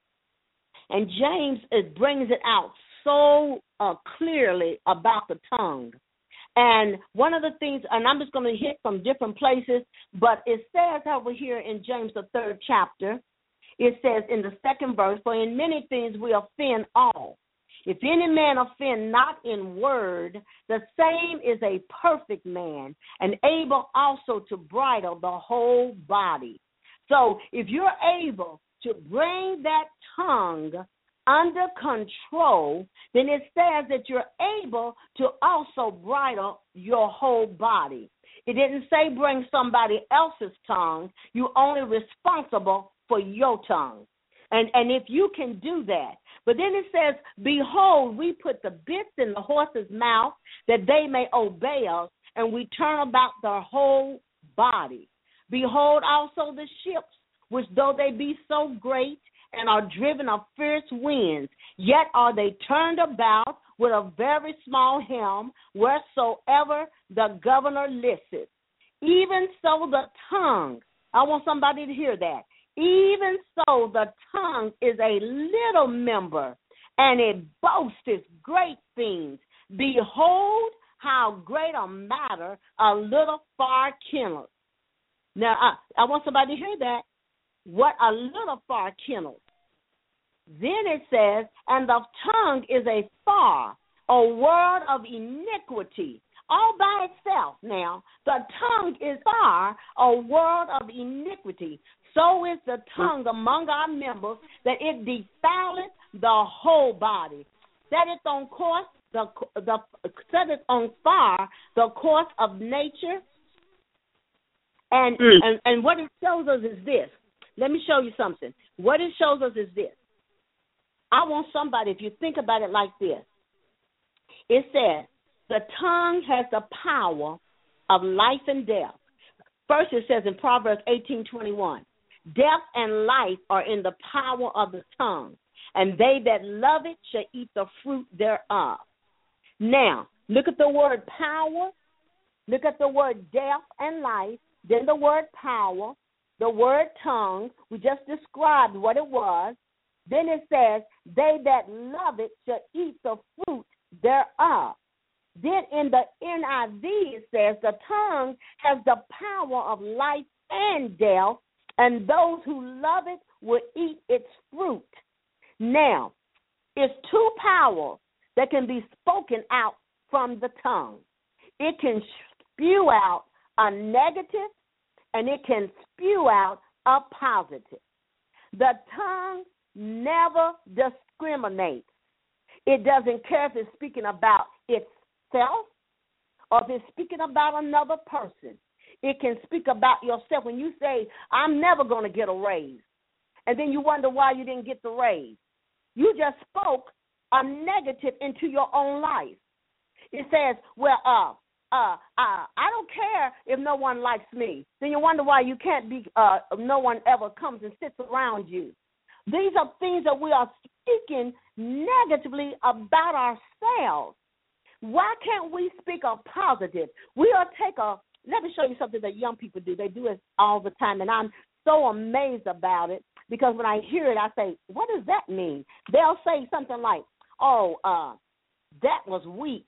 and James it brings it out so uh, clearly about the tongue. And one of the things, and I'm just going to hit some different places, but it says over here in James, the third chapter, it says in the second verse, for in many things we offend all. If any man offend not in word, the same is a perfect man, and able also to bridle the whole body. So if you're able to bring that tongue under control, then it says that you're able to also bridle your whole body. It didn't say bring somebody else's tongue. You're only responsible for your tongue. And and if you can do that. But then it says, behold, we put the bits in the horse's mouth that they may obey us, and we turn about their whole body. Behold also the ships, which though they be so great and are driven of fierce winds, yet are they turned about with a very small helm, wheresoever the governor listeth. Even so the tongue, I want somebody to hear that. Even so the tongue is a little member, and it boasteth great things. Behold, how great a matter a little fire kindleth. Now, I, I want somebody to hear that. What a little fire kindleth. Then it says, and the tongue is a fire, a word of iniquity. All by itself now, the tongue is fire, a word of iniquity. So is the tongue among our members, that it defileth the whole body. Setteth on course, the the setteth on fire the course of nature. And, mm. and and what it shows us is this. Let me show you something. What it shows us is this. I want somebody, if you think about it like this, it says the tongue has the power of life and death. First it says in Proverbs eighteen twenty-one, death and life are in the power of the tongue, and they that love it shall eat the fruit thereof. Now, look at the word power, look at the word death and life, then the word power, the word tongue. We just described what it was. Then it says, they that love it shall eat the fruit thereof. Then in the N I V it says, the tongue has the power of life and death, and those who love it will eat its fruit. Now, it It's two powers that can be spoken out from the tongue. It can spew out a negative, and it can spew out a positive. The tongue never discriminates. It doesn't care if it's speaking about itself or if it's speaking about another person. It can speak about yourself. When you say, I'm never going to get a raise, and then you wonder why you didn't get the raise, you just spoke a negative into your own life. It says, well, uh, uh, uh, I don't care if no one likes me. Then you wonder why you can't be, uh, no one ever comes and sits around you. These are things that we are speaking negatively about ourselves. Why can't we speak a positive? We are take a, let me show you something that young people do. They do it all the time, and I'm so amazed about it because when I hear it, I say, what does that mean? They'll say something like, oh, uh, that was weak.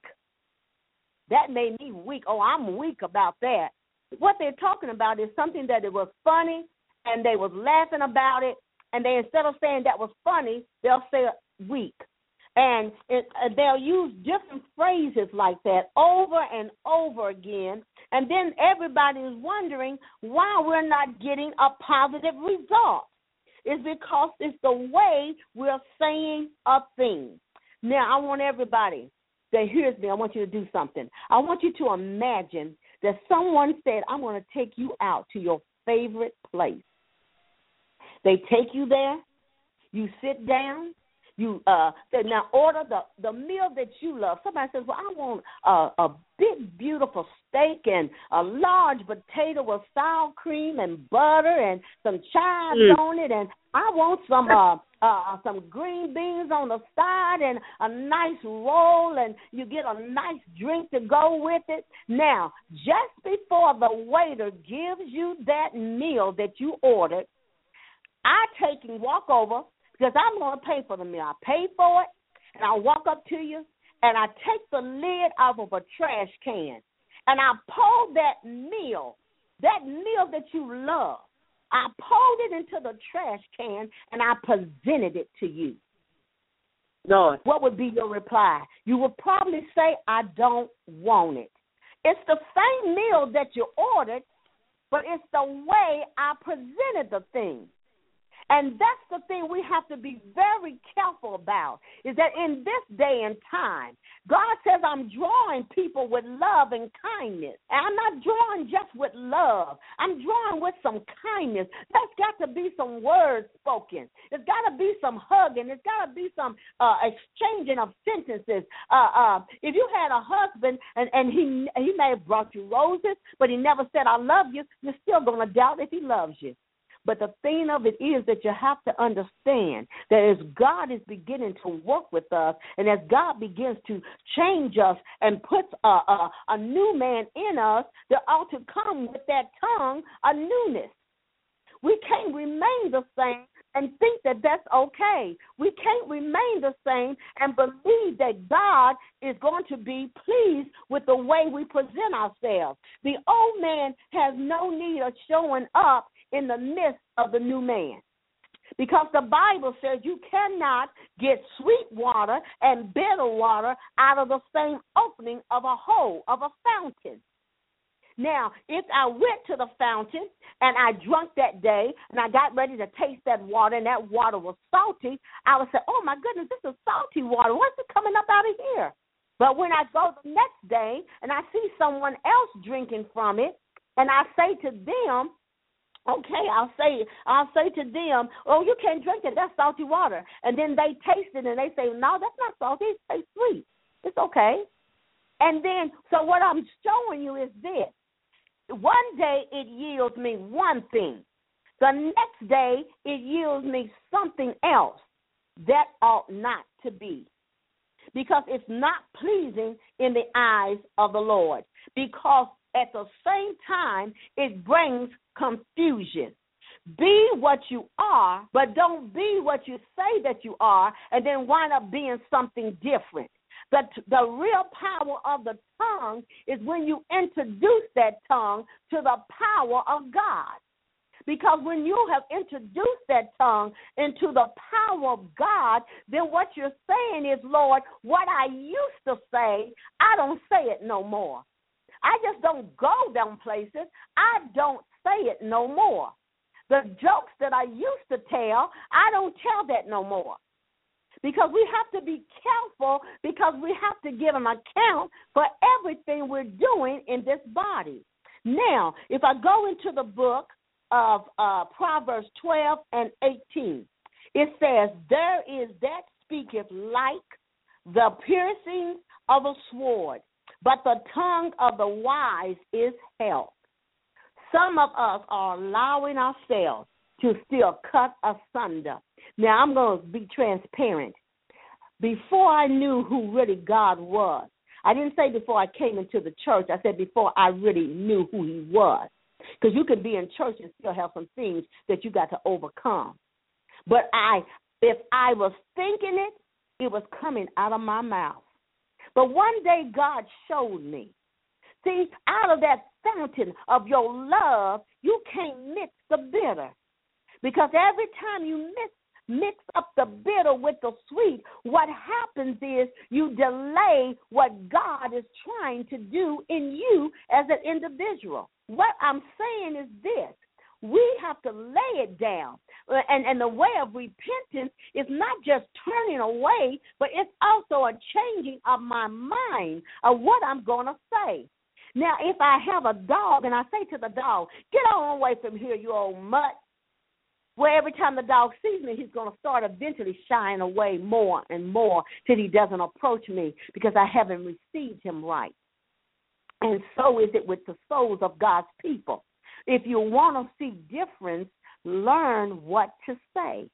That made me weak. Oh, I'm weak about that. What they're talking about is something that it was funny, and they was laughing about it, and they, instead of saying that was funny, they'll say weak. And it, uh, they'll use different phrases like that over and over again, and then everybody is wondering why we're not getting a positive result. It's because it's the way we're saying a thing. Now, I want everybody that hears me, I want you to do something. I want you to imagine that someone said, I'm going to take you out to your favorite place. They take you there, you sit down, you uh, now order the, the meal that you love. Somebody says, well, I want a, a big, beautiful steak and a large potato with sour cream and butter and some chives mm. on it, and I want some uh, uh, some green beans on the side and a nice roll, and you get a nice drink to go with it. Now, just before the waiter gives you that meal that you ordered, I take and walk over, because I'm going to pay for the meal. I pay for it, and I walk up to you, and I take the lid off of a trash can, and I pull that meal, that meal that you love, I pulled it into the trash can, and I presented it to you. Lord. What would be your reply? You would probably say, I don't want it. It's the same meal that you ordered, but it's the way I presented the thing. And that's the thing we have to be very careful about, is that in this day and time, God says I'm drawing people with love and kindness. And I'm not drawing just with love. I'm drawing with some kindness. There's got to be some words spoken. There's got to be some hugging. There's got to be some uh, exchanging of sentences. Uh, uh, if you had a husband and, and he, he may have brought you roses, but he never said, I love you, you're still going to doubt if he loves you. But the thing of it is that you have to understand that as God is beginning to work with us, and as God begins to change us and puts a, a, a new man in us, there ought to come with that tongue a newness. We can't remain the same and think that that's okay. We can't remain the same and believe that God is going to be pleased with the way we present ourselves. The old man has no need of showing up in the midst of the new man. Because the Bible says you cannot get sweet water and bitter water out of the same opening of a hole, of a fountain. Now, if I went to the fountain and I drank that day and I got ready to taste that water and that water was salty, I would say, oh, my goodness, this is salty water. What's it coming up out of here? But when I go the next day and I see someone else drinking from it and I say to them, okay, I'll say I'll say to them, oh, you can't drink it. That's salty water. And then they taste it and they say, no, that's not salty. It tastes sweet. It's okay. And then, so what I'm showing you is this. One day it yields me one thing. The next day it yields me something else that ought not to be. Because it's not pleasing in the eyes of the Lord. Because at the same time, it brings confusion. Be what you are, but don't be what you say that you are, and then wind up being something different. The, the real power of the tongue is when you introduce that tongue to the power of God. Because when you have introduced that tongue into the power of God, then what you're saying is, Lord, what I used to say, I don't say it no more. I just don't go down places. I don't say it no more. The jokes that I used to tell, I don't tell that no more. Because we have to be careful, because we have to give an account for everything we're doing in this body. Now, if I go into the book of uh, Proverbs twelve and eighteen, it says, there is that speaketh like the piercing of a sword, but the tongue of the wise is health. Some of us are allowing ourselves to still cut asunder. Now, I'm going to be transparent. Before I knew who really God was, I didn't say before I came into the church. I said before I really knew who he was. Because you can be in church and still have some things that you got to overcome. But I, if I was thinking it, it was coming out of my mouth. But one day God showed me. See, out of that fountain of your love, you can't mix the bitter. Because every time you mix, mix up the bitter with the sweet, what happens is you delay what God is trying to do in you as an individual. What I'm saying is this. We have to lay it down. And, and the way of repentance is not just turning away, but it's also a changing of my mind of what I'm going to say. Now, if I have a dog and I say to the dog, get on away from here, you old mutt, well, every time the dog sees me, he's going to start eventually shying away more and more till he doesn't approach me because I haven't received him right. And so is it with the souls of God's people. If you want to see difference, learn what to say.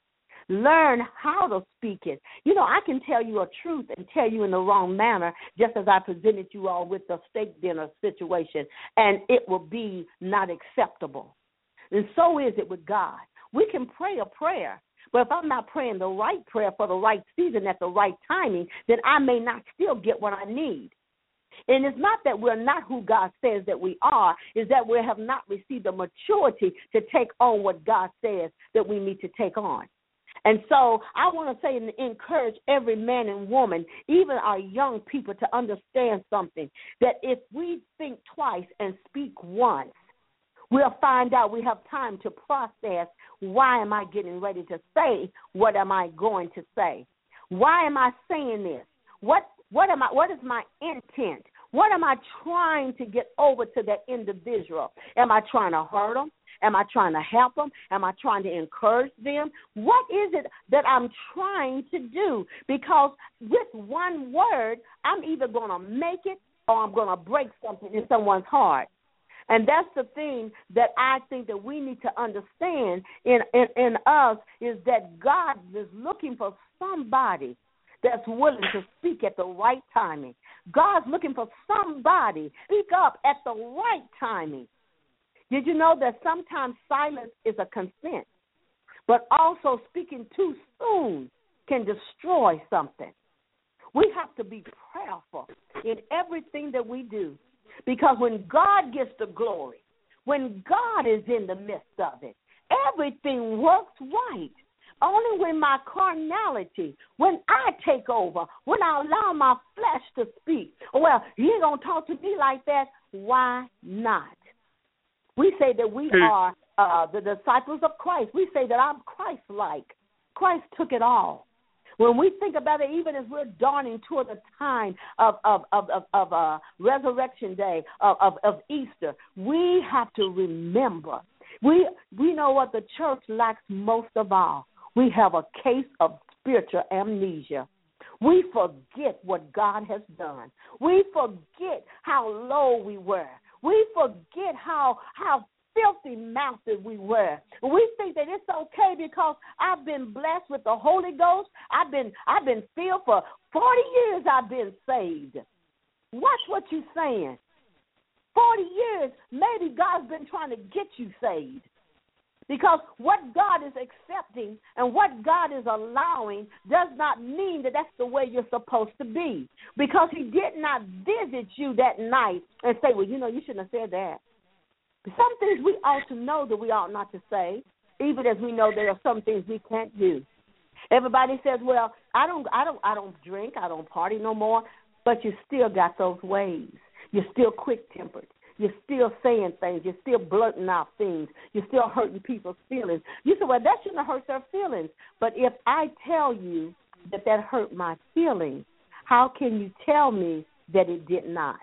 Learn how to speak it. You know, I can tell you a truth and tell you in the wrong manner, just as I presented you all with the steak dinner situation, and it will be not acceptable. And so is it with God. We can pray a prayer, but if I'm not praying the right prayer for the right season at the right timing, then I may not still get what I need. And it's not that we're not who God says that we are, it's that we have not received the maturity to take on what God says that we need to take on. And so I want to say and encourage every man and woman, even our young people, to understand something, that if we think twice and speak once, we'll find out we have time to process, why am I getting ready to say, what am I going to say? Why am I saying this? What what am I? What is my intent? What am I trying to get over to that individual? Am I trying to hurt them? Am I trying to help them? Am I trying to encourage them? What is it that I'm trying to do? Because with one word, I'm either going to make it or I'm going to break something in someone's heart. And that's the thing that I think that we need to understand in, in, in us is that God is looking for somebody that's willing to speak at the right timing. God's looking for somebody to speak up at the right timing. Did you know that sometimes silence is a consent, but also speaking too soon can destroy something? We have to be prayerful in everything that we do, because when God gets the glory, when God is in the midst of it, everything works right. Only when my carnality, when I take over, when I allow my flesh to speak, well, you ain't going to talk to me like that. Why not? We say that we are uh, the disciples of Christ. We say that I'm Christ-like. Christ took it all. When we think about it, even as we're dawning toward the time of of of of, of uh, Resurrection Day, of, of of Easter, we have to remember. We we know what the church lacks most of all. We have a case of spiritual amnesia. We forget what God has done. We forget how low we were. We forget how how filthy mouthed we were. We think that it's okay because I've been blessed with the Holy Ghost. I've been I've been filled for forty years. I've been saved. Watch what you're saying. Forty years, maybe God's been trying to get you saved. Because what God is accepting and what God is allowing does not mean that that's the way you're supposed to be. Because he did not visit you that night and say, well, you know, you shouldn't have said that. Some things we ought to know that we ought not to say, even as we know there are some things we can't do. Everybody says, well, I don't I don't I don't drink, I don't party no more, but you still got those ways. You're still quick-tempered. You're still saying things. You're still blurting out things. You're still hurting people's feelings. You say, well, that shouldn't have hurt their feelings. But if I tell you that that hurt my feelings, how can you tell me that it did not?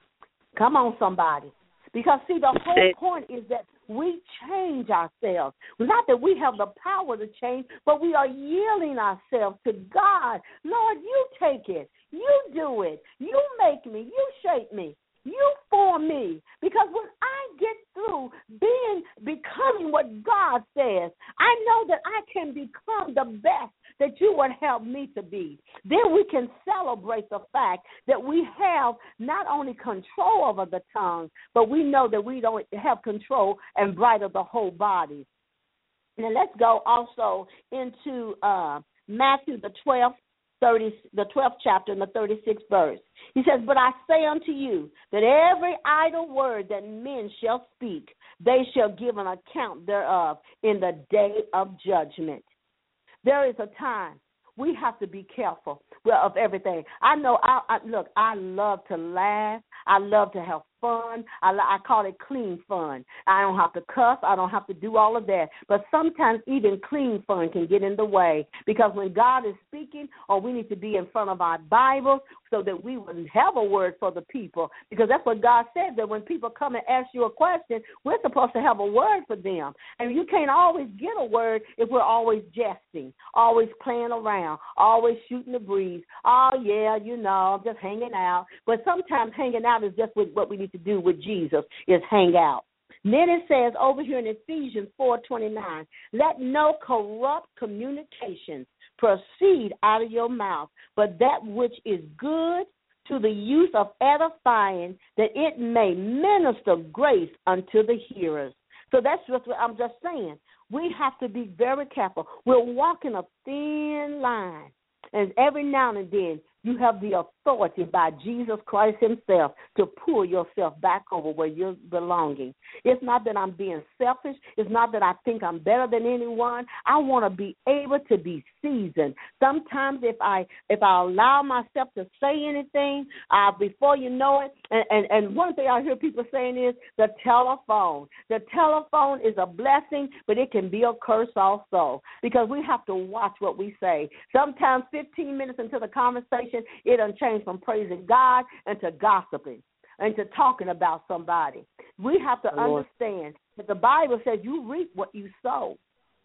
Come on, somebody. Because, see, the whole point is that we change ourselves. Not that we have the power to change, but we are yielding ourselves to God. Lord, you take it. You do it. You make me. You shape me. You form me. Because when I get through being, becoming what God says, I know that I can become the best that you would help me to be. Then we can celebrate the fact that we have not only control over the tongue, but we know that we don't have control and bridle the whole body. Now let's go also into uh, Matthew the twelfth, thirty, the twelfth chapter and the thirty-sixth verse. He says, but I say unto you that every idle word that men shall speak, they shall give an account thereof in the day of judgment. There is a time we have to be careful of everything. I know, I, I look, I love to laugh. I love to have fun. I, I call it clean fun. I don't have to cuss. I don't have to do all of that. But sometimes even clean fun can get in the way, because when God is speaking, or we need to be in front of our Bibles so that we would have a word for the people, because that's what God said, that when people come and ask you a question, we're supposed to have a word for them. And you can't always get a word if we're always jesting, always playing around, always shooting the breeze. Oh, yeah, you know, just hanging out. But sometimes hanging out is just what we need to do with Jesus, is hang out. Then it says over here in Ephesians four twenty-nine, let no corrupt communications proceed out of your mouth, but that which is good to the use of edifying, that it may minister grace unto the hearers. So that's just what I'm just saying. We have to be very careful. We're walking a thin line, and every now and then you have the authority by Jesus Christ himself to pull yourself back over where you're belonging. It's not that I'm being selfish. It's not that I think I'm better than anyone. I want to be able to be seasoned. Sometimes if I if I allow myself to say anything, uh, before you know it, and, and, and one thing I hear people saying is the telephone. The telephone is a blessing, but it can be a curse also, because we have to watch what we say. Sometimes fifteen minutes into the conversation, it done changed from praising God into gossiping, into talking about somebody. We have to oh, understand that the Bible says you reap what you sow.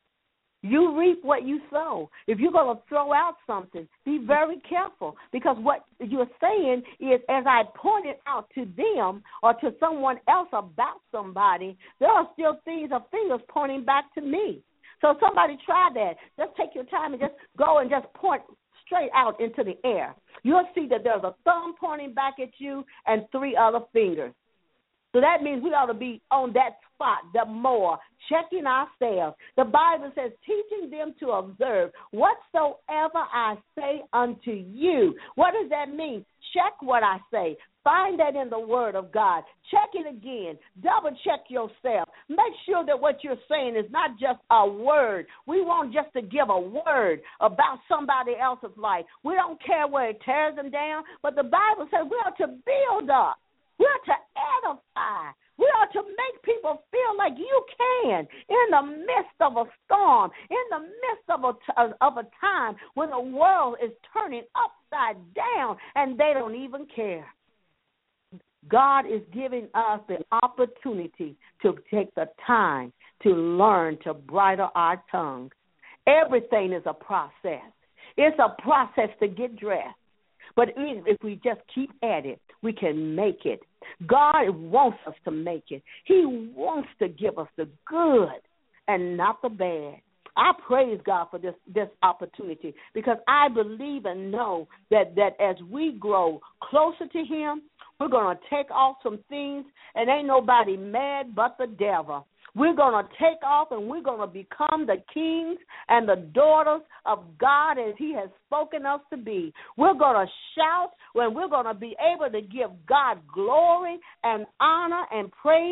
You reap what you sow. If you're going to throw out something, be very careful, because what you're saying is, as I pointed out to them or to someone else about somebody, there are still things or fingers pointing back to me. So somebody try that. Just take your time and just go and just point straight out into the air. You'll see that there's a thumb pointing back at you and three other fingers. So that means we ought to be on that spot, the more, checking ourselves. The Bible says, teaching them to observe whatsoever I say unto you. What does that mean? Check what I say. Find that in the Word of God. Check it again. Double check yourself. Make sure that what you're saying is not just a word. We want just to give a word about somebody else's life. We don't care where it tears them down, but the Bible says we are to build up. We are to edify. We are to make people feel like you can in the midst of a storm, in the midst of a, of a time when the world is turning upside down and they don't even care. God is giving us the opportunity to take the time to learn to bridle our tongue. Everything is a process. It's a process to get dressed. But if we just keep at it, we can make it. God wants us to make it. He wants to give us the good and not the bad. I praise God for this, this opportunity, because I believe and know that, that as we grow closer to him, we're going to take off some things, and ain't nobody mad but the devil. We're going to take off, and we're going to become the kings and the daughters of God as he has spoken us to be. We're going to shout when we're going to be able to give God glory and honor and praise,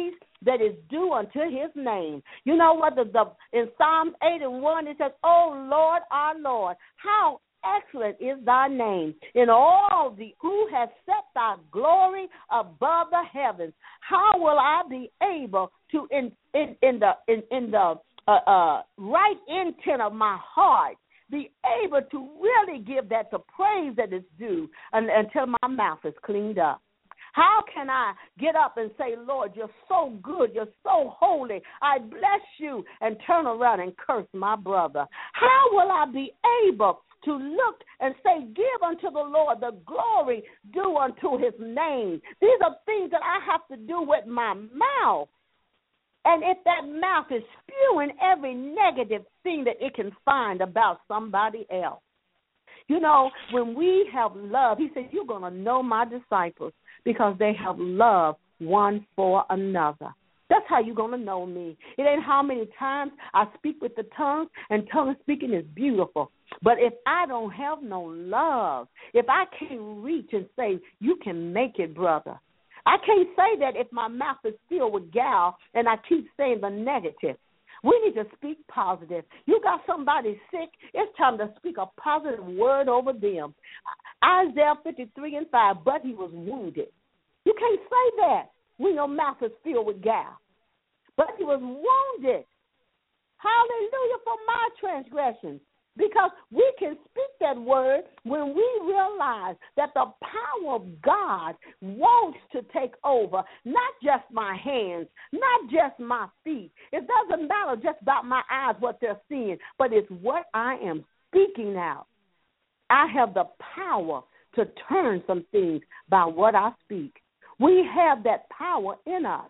that is due unto his name. You know what? The, the in Psalms eight and one, it says, "Oh Lord, our Lord, how excellent is thy name in all the who has set thy glory above the heavens. How will I be able to in in, in the in, in the uh, uh, right intent of my heart be able to really give that the praise that is due and, until my mouth is cleaned up? How can I get up and say, Lord, you're so good, you're so holy, I bless you, and turn around and curse my brother? How will I be able to look and say, give unto the Lord the glory due unto his name? These are things that I have to do with my mouth. And if that mouth is spewing every negative thing that it can find about somebody else. You know, when we have love, he said, you're going to know my disciples because they have love one for another. That's how you're going to know me. It ain't how many times I speak with the tongue, and tongue speaking is beautiful. But if I don't have no love, if I can't reach and say, you can make it, brother. I can't say that if my mouth is filled with gall and I keep saying the negative. We need to speak positive. You got somebody sick, it's time to speak a positive word over them. Isaiah fifty-three and five, but he was wounded. You can't say that when your mouth is filled with gall. But he was wounded. Hallelujah, for my transgressions. Because we can speak that word when we realize that the power of God wants to take over, not just my hands, not just my feet. It doesn't matter just about my eyes, what they're seeing, but it's what I am speaking out. I have the power to turn some things by what I speak. We have that power in us.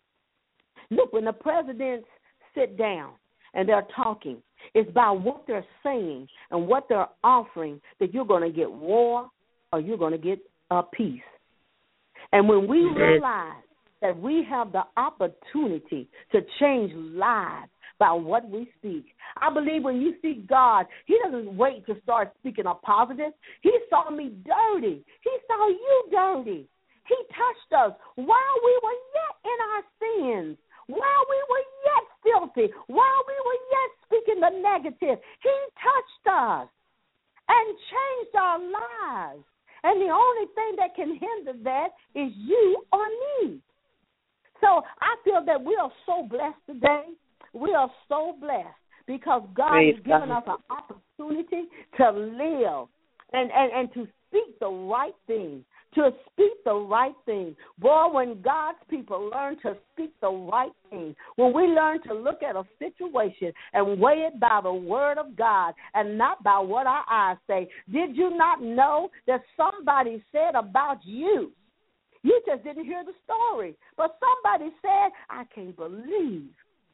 Look, when the presidents sit down and they're talking, it's by what they're saying and what they're offering that you're going to get war or you're going to get uh, peace. And when we realize that we have the opportunity to change lives by what we speak, I believe when you see God, he doesn't wait to start speaking a positive. He saw me dirty. He saw you dirty. He touched us while we were yet in our sins. While we were yet filthy, while we were yet speaking the negative, he touched us and changed our lives. And the only thing that can hinder that is you or me. So I feel that we are so blessed today. We are so blessed because God Praise has given God. us an opportunity to live and, and, and to speak the right thing. To speak the right thing. Boy, when God's people learn to speak the right thing, when we learn to look at a situation and weigh it by the word of God and not by what our eyes say, did you not know that somebody said about you? You just didn't hear the story. But somebody said, I can't believe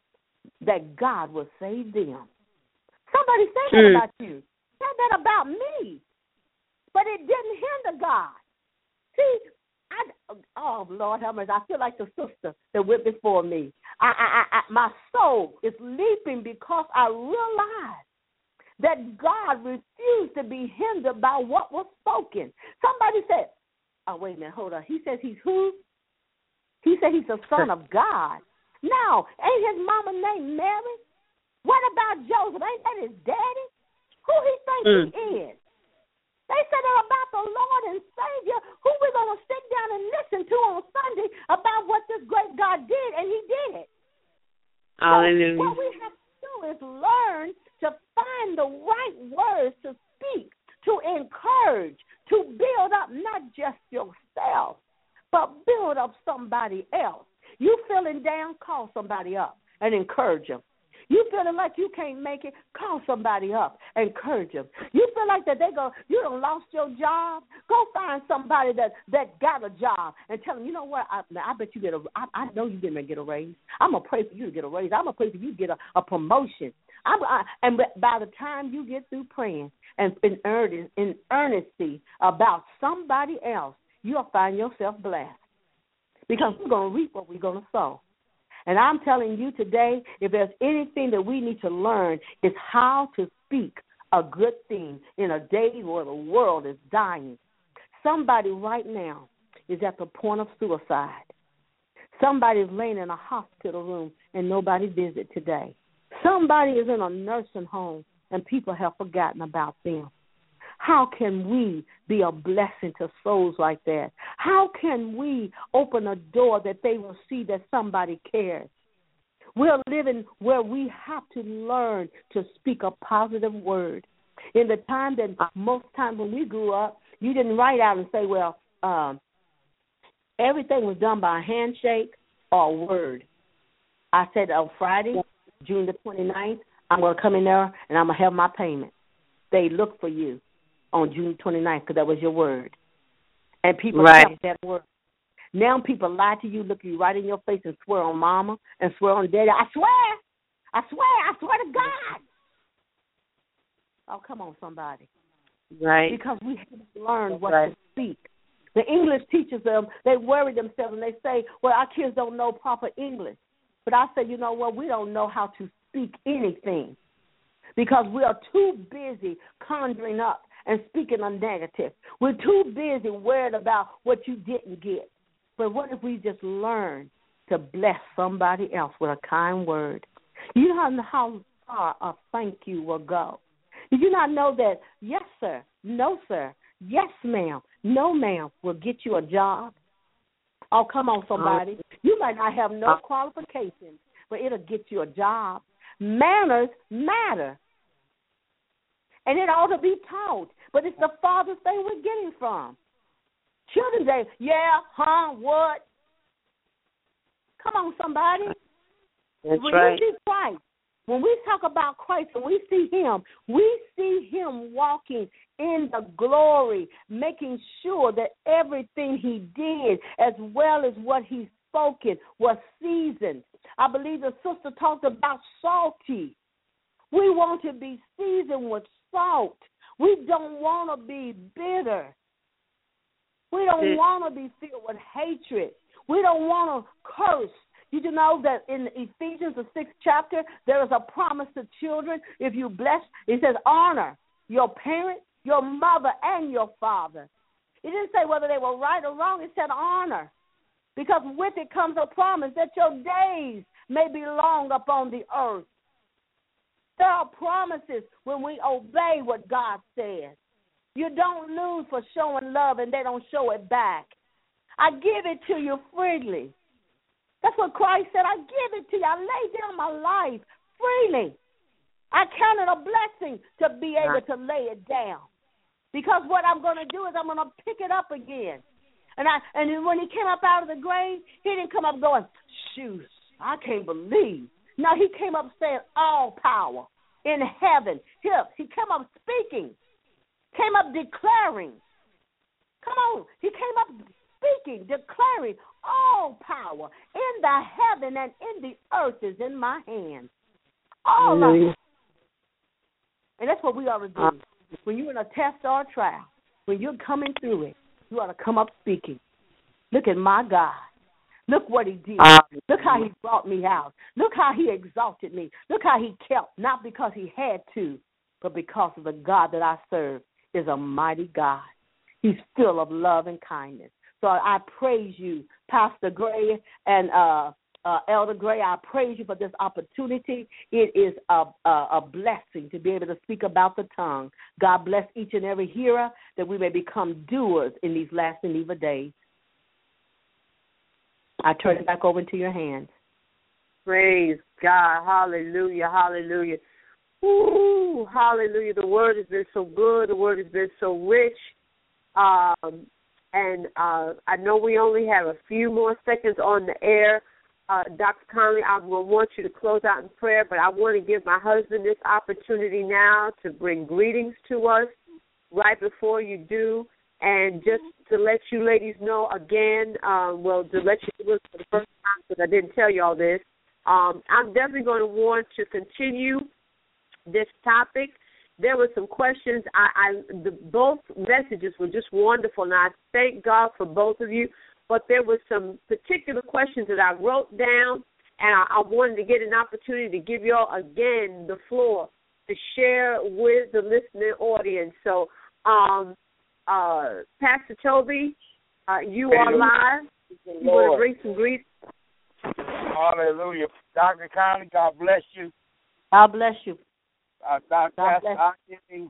that God will save them. Somebody said that mm. about you. Said that about me. But it didn't hinder God. See, I, oh, Lord have mercy, I feel like the sister that went before me. I, I, I, my soul is leaping because I realize that God refused to be hindered by what was spoken. Somebody said, oh, wait a minute, hold on. He says he's who? He said he's the son of God. Now, ain't his mama named Mary? What about Joseph? Ain't that his daddy? Who he thinks mm. he is? They said it about the Lord and Savior, who we're going to sit down and listen to on Sunday about what this great God did, and he did it. Hallelujah. So what we have to do is learn to find the right words to speak, to encourage, to build up not just yourself, but build up somebody else. You feeling down, call somebody up and encourage them. You feeling like you can't make it, call somebody up, encourage them. You feel like that they go, you done lost your job, go find somebody that, that got a job and tell them, you know what, I, I bet you get a, I, I know you're going to get a raise. I'm going to pray for you to get a raise. I'm going to pray for you to get a, a promotion. I'm, I, and by the time you get through praying and in, earnest, in earnesty about somebody else, you'll find yourself blessed because we're going to reap what we're going to sow. And I'm telling you today, if there's anything that we need to learn, is how to speak a good thing in a day where the world is dying. Somebody right now is at the point of suicide. Somebody's laying in a hospital room and nobody visit today. Somebody is in a nursing home and people have forgotten about them. How can we be a blessing to souls like that? How can we open a door that they will see that somebody cares? We're living where we have to learn to speak a positive word. In the time that most times when we grew up, you didn't write out and say, well, um, everything was done by a handshake or a word. I said on Friday, June the twenty-ninth, I'm going to come in there and I'm going to have my payment. They look for you on June twenty-ninth because that was your word. And people right. kept that word. Now people lie to you, look you right in your face and swear on mama and swear on daddy. I swear. I swear. I swear to God. Oh, come on, somebody. Right. Because we haven't learned what right. to speak. The English teaches them, they worry themselves and they say, well, our kids don't know proper English. But I say, you know what, we don't know how to speak anything because we are too busy conjuring up and speaking a negative. We're too busy worried about what you didn't get. But what if we just learn to bless somebody else with a kind word? You don't know how far a thank you will go. Did you not know that yes, sir, no, sir, yes, ma'am, no, ma'am will get you a job? Oh, come on, somebody. You might not have no qualifications, but it'll get you a job. Manners matter. And it ought to be taught. But it's the farthest thing we're getting from. Children say, yeah, huh, what? Come on, somebody. That's when right. you see Christ, when we talk about Christ and we see him, we see him walking in the glory, making sure that everything he did, as well as what he spoken, was seasoned. I believe the sister talked about salty. We want to be seasoned with salt. We don't want to be bitter. We don't want to be filled with hatred. We don't want to curse. Did you know that in Ephesians, the sixth chapter, there is a promise to children? If you bless, it says honor your parents, your mother, and your father. It didn't say whether they were right or wrong. It said honor. Because with it comes a promise that your days may be long upon the earth. There are promises when we obey what God says. You don't lose for showing love and they don't show it back. I give it to you freely. That's what Christ said. I give it to you. I lay down my life freely. I count it a blessing to be able to lay it down. Because what I'm going to do is I'm going to pick it up again. And I and then when he came up out of the grave, he didn't come up going, shoot, I can't believe. No, he came up saying all power in heaven. Here, he came up speaking, came up declaring. Come on, he came up speaking, declaring all power in the heaven and in the earth is in my hands. All mm-hmm. of it. And that's what we ought to do. Uh, when you're in a test or a trial, when you're coming through it, you ought to come up speaking. Look at my God. Look what he did. Uh, Look how he brought me out. Look how he exalted me. Look how he kept, not because he had to, but because of the God that I serve is a mighty God. He's full of love and kindness. So I praise you, Pastor Gray and uh, uh, Elder Gray. I praise you for this opportunity. It is a, a, a blessing to be able to speak about the tongue. God bless each and every hearer that we may become doers in these last and evil days. I turn it back over into your hands. Praise God. Hallelujah. Hallelujah. Ooh, hallelujah. The word has been so good. The word has been so rich. Um, and uh, I know we only have a few more seconds on the air. Uh, Doctor Conley, I will want you to close out in prayer, but I want to give my husband this opportunity now to bring greetings to us right before you do. And just to let you ladies know again, uh, well, to let you know for the first time, because I didn't tell you all this, um, I'm definitely going to want to continue this topic. There were some questions. I, I the, both messages were just wonderful, and I thank God for both of you. But there were some particular questions that I wrote down, and I, I wanted to get an opportunity to give you all, again, the floor to share with the listening audience. So, um, uh, Pastor Toby, uh, you are live. You want to bring some greetings? Hallelujah. Doctor Conley, God bless you. God bless you. Uh, Doctor God bless you.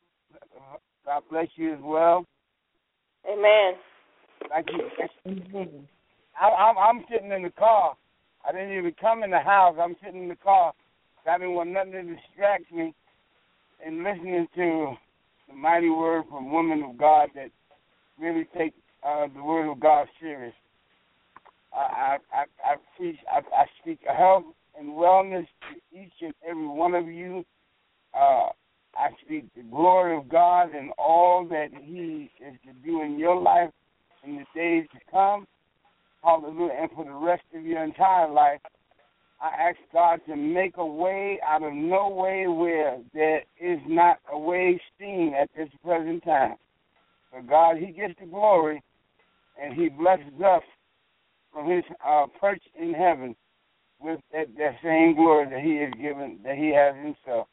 God bless you as well. Amen. Thank you. Amen. I, I'm, I'm sitting in the car. I didn't even come in the house. I'm sitting in the car. I didn't want nothing to distract me and listening to the mighty word from women of God that really take uh, the word of God serious. I I I, I, preach, I, I speak health and wellness to each and every one of you. Uh, I speak the glory of God and all that He is to do in your life in the days to come. Hallelujah. And for the rest of your entire life, I ask God to make a way out of no way where there is not a way seen at this present time. For God, He gets the glory, and He blesses us from His uh, perch in heaven with that, that same glory that He has given, that He has Himself.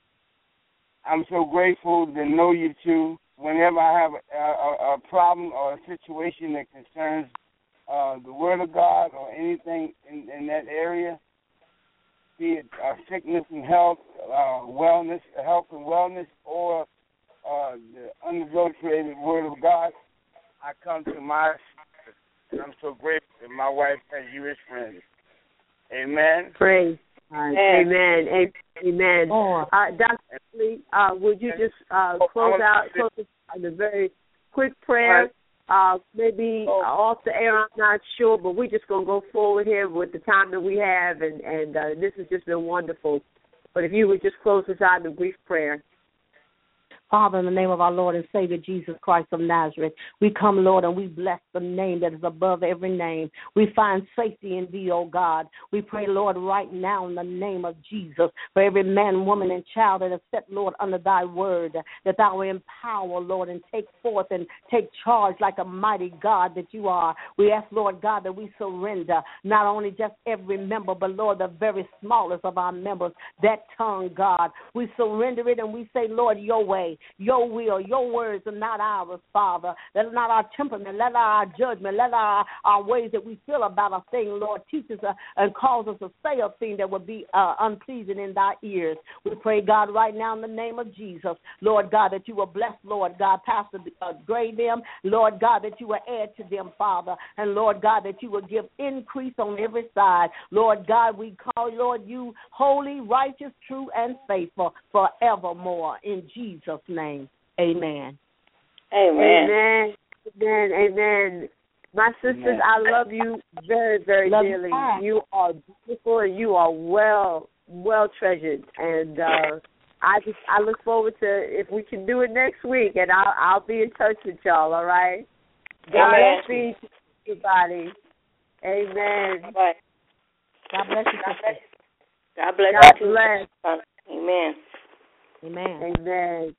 I'm so grateful to know you two. Whenever I have a, a, a problem or a situation that concerns uh, the Word of God or anything in, in that area, be it uh, sickness and health, uh, wellness, health and wellness, or uh, the unadulterated Word of God, I come to my and I'm so grateful that my wife has you as friends. Amen. Praise. Amen. Amen. Amen. Oh. Uh, Doctor Lee, uh, would you just uh, close out, close us on a very quick prayer? Uh, maybe uh, off the air, I'm not sure, but we're just going to go forward here with the time that we have, and, and uh, this has just been wonderful. But if you would just close us out in a brief prayer. Father, in the name of our Lord and Savior, Jesus Christ of Nazareth, we come, Lord, and we bless the name that is above every name. We find safety in Thee, O God. We pray, Lord, right now in the name of Jesus, for every man, woman, and child that is set, Lord, under Thy word, that Thou will empower, Lord, and take forth and take charge like a mighty God that You are. We ask, Lord God, that we surrender not only just every member, but, Lord, the very smallest of our members, that tongue, God. We surrender it and we say, Lord, Your way. Your will, Your words are not ours, Father. That is not our temperament. Let our judgment, let our, our ways that we feel about a thing, Lord, teach us uh, and cause us to say a thing that would be uh, unpleasing in Thy ears. We pray, God, right now in the name of Jesus, Lord God, that You will bless, Lord God, Pastor uh, Gray them, Lord God, that You will add to them, Father, and Lord God, that You will give increase on every side. Lord God, we call, Lord, You holy, righteous, true, and faithful forevermore. In Jesus' name, amen. Amen. Amen. Amen. Amen. My sisters, amen. I love you very, very love dearly. You, you are beautiful and you are well, well treasured. And uh, I just, I look forward to if we can do it next week, and I'll, I'll be in touch with y'all. All right. God bless everybody. Amen. Right. God bless you. God bless. God bless. God bless. Amen. Amen. Amen.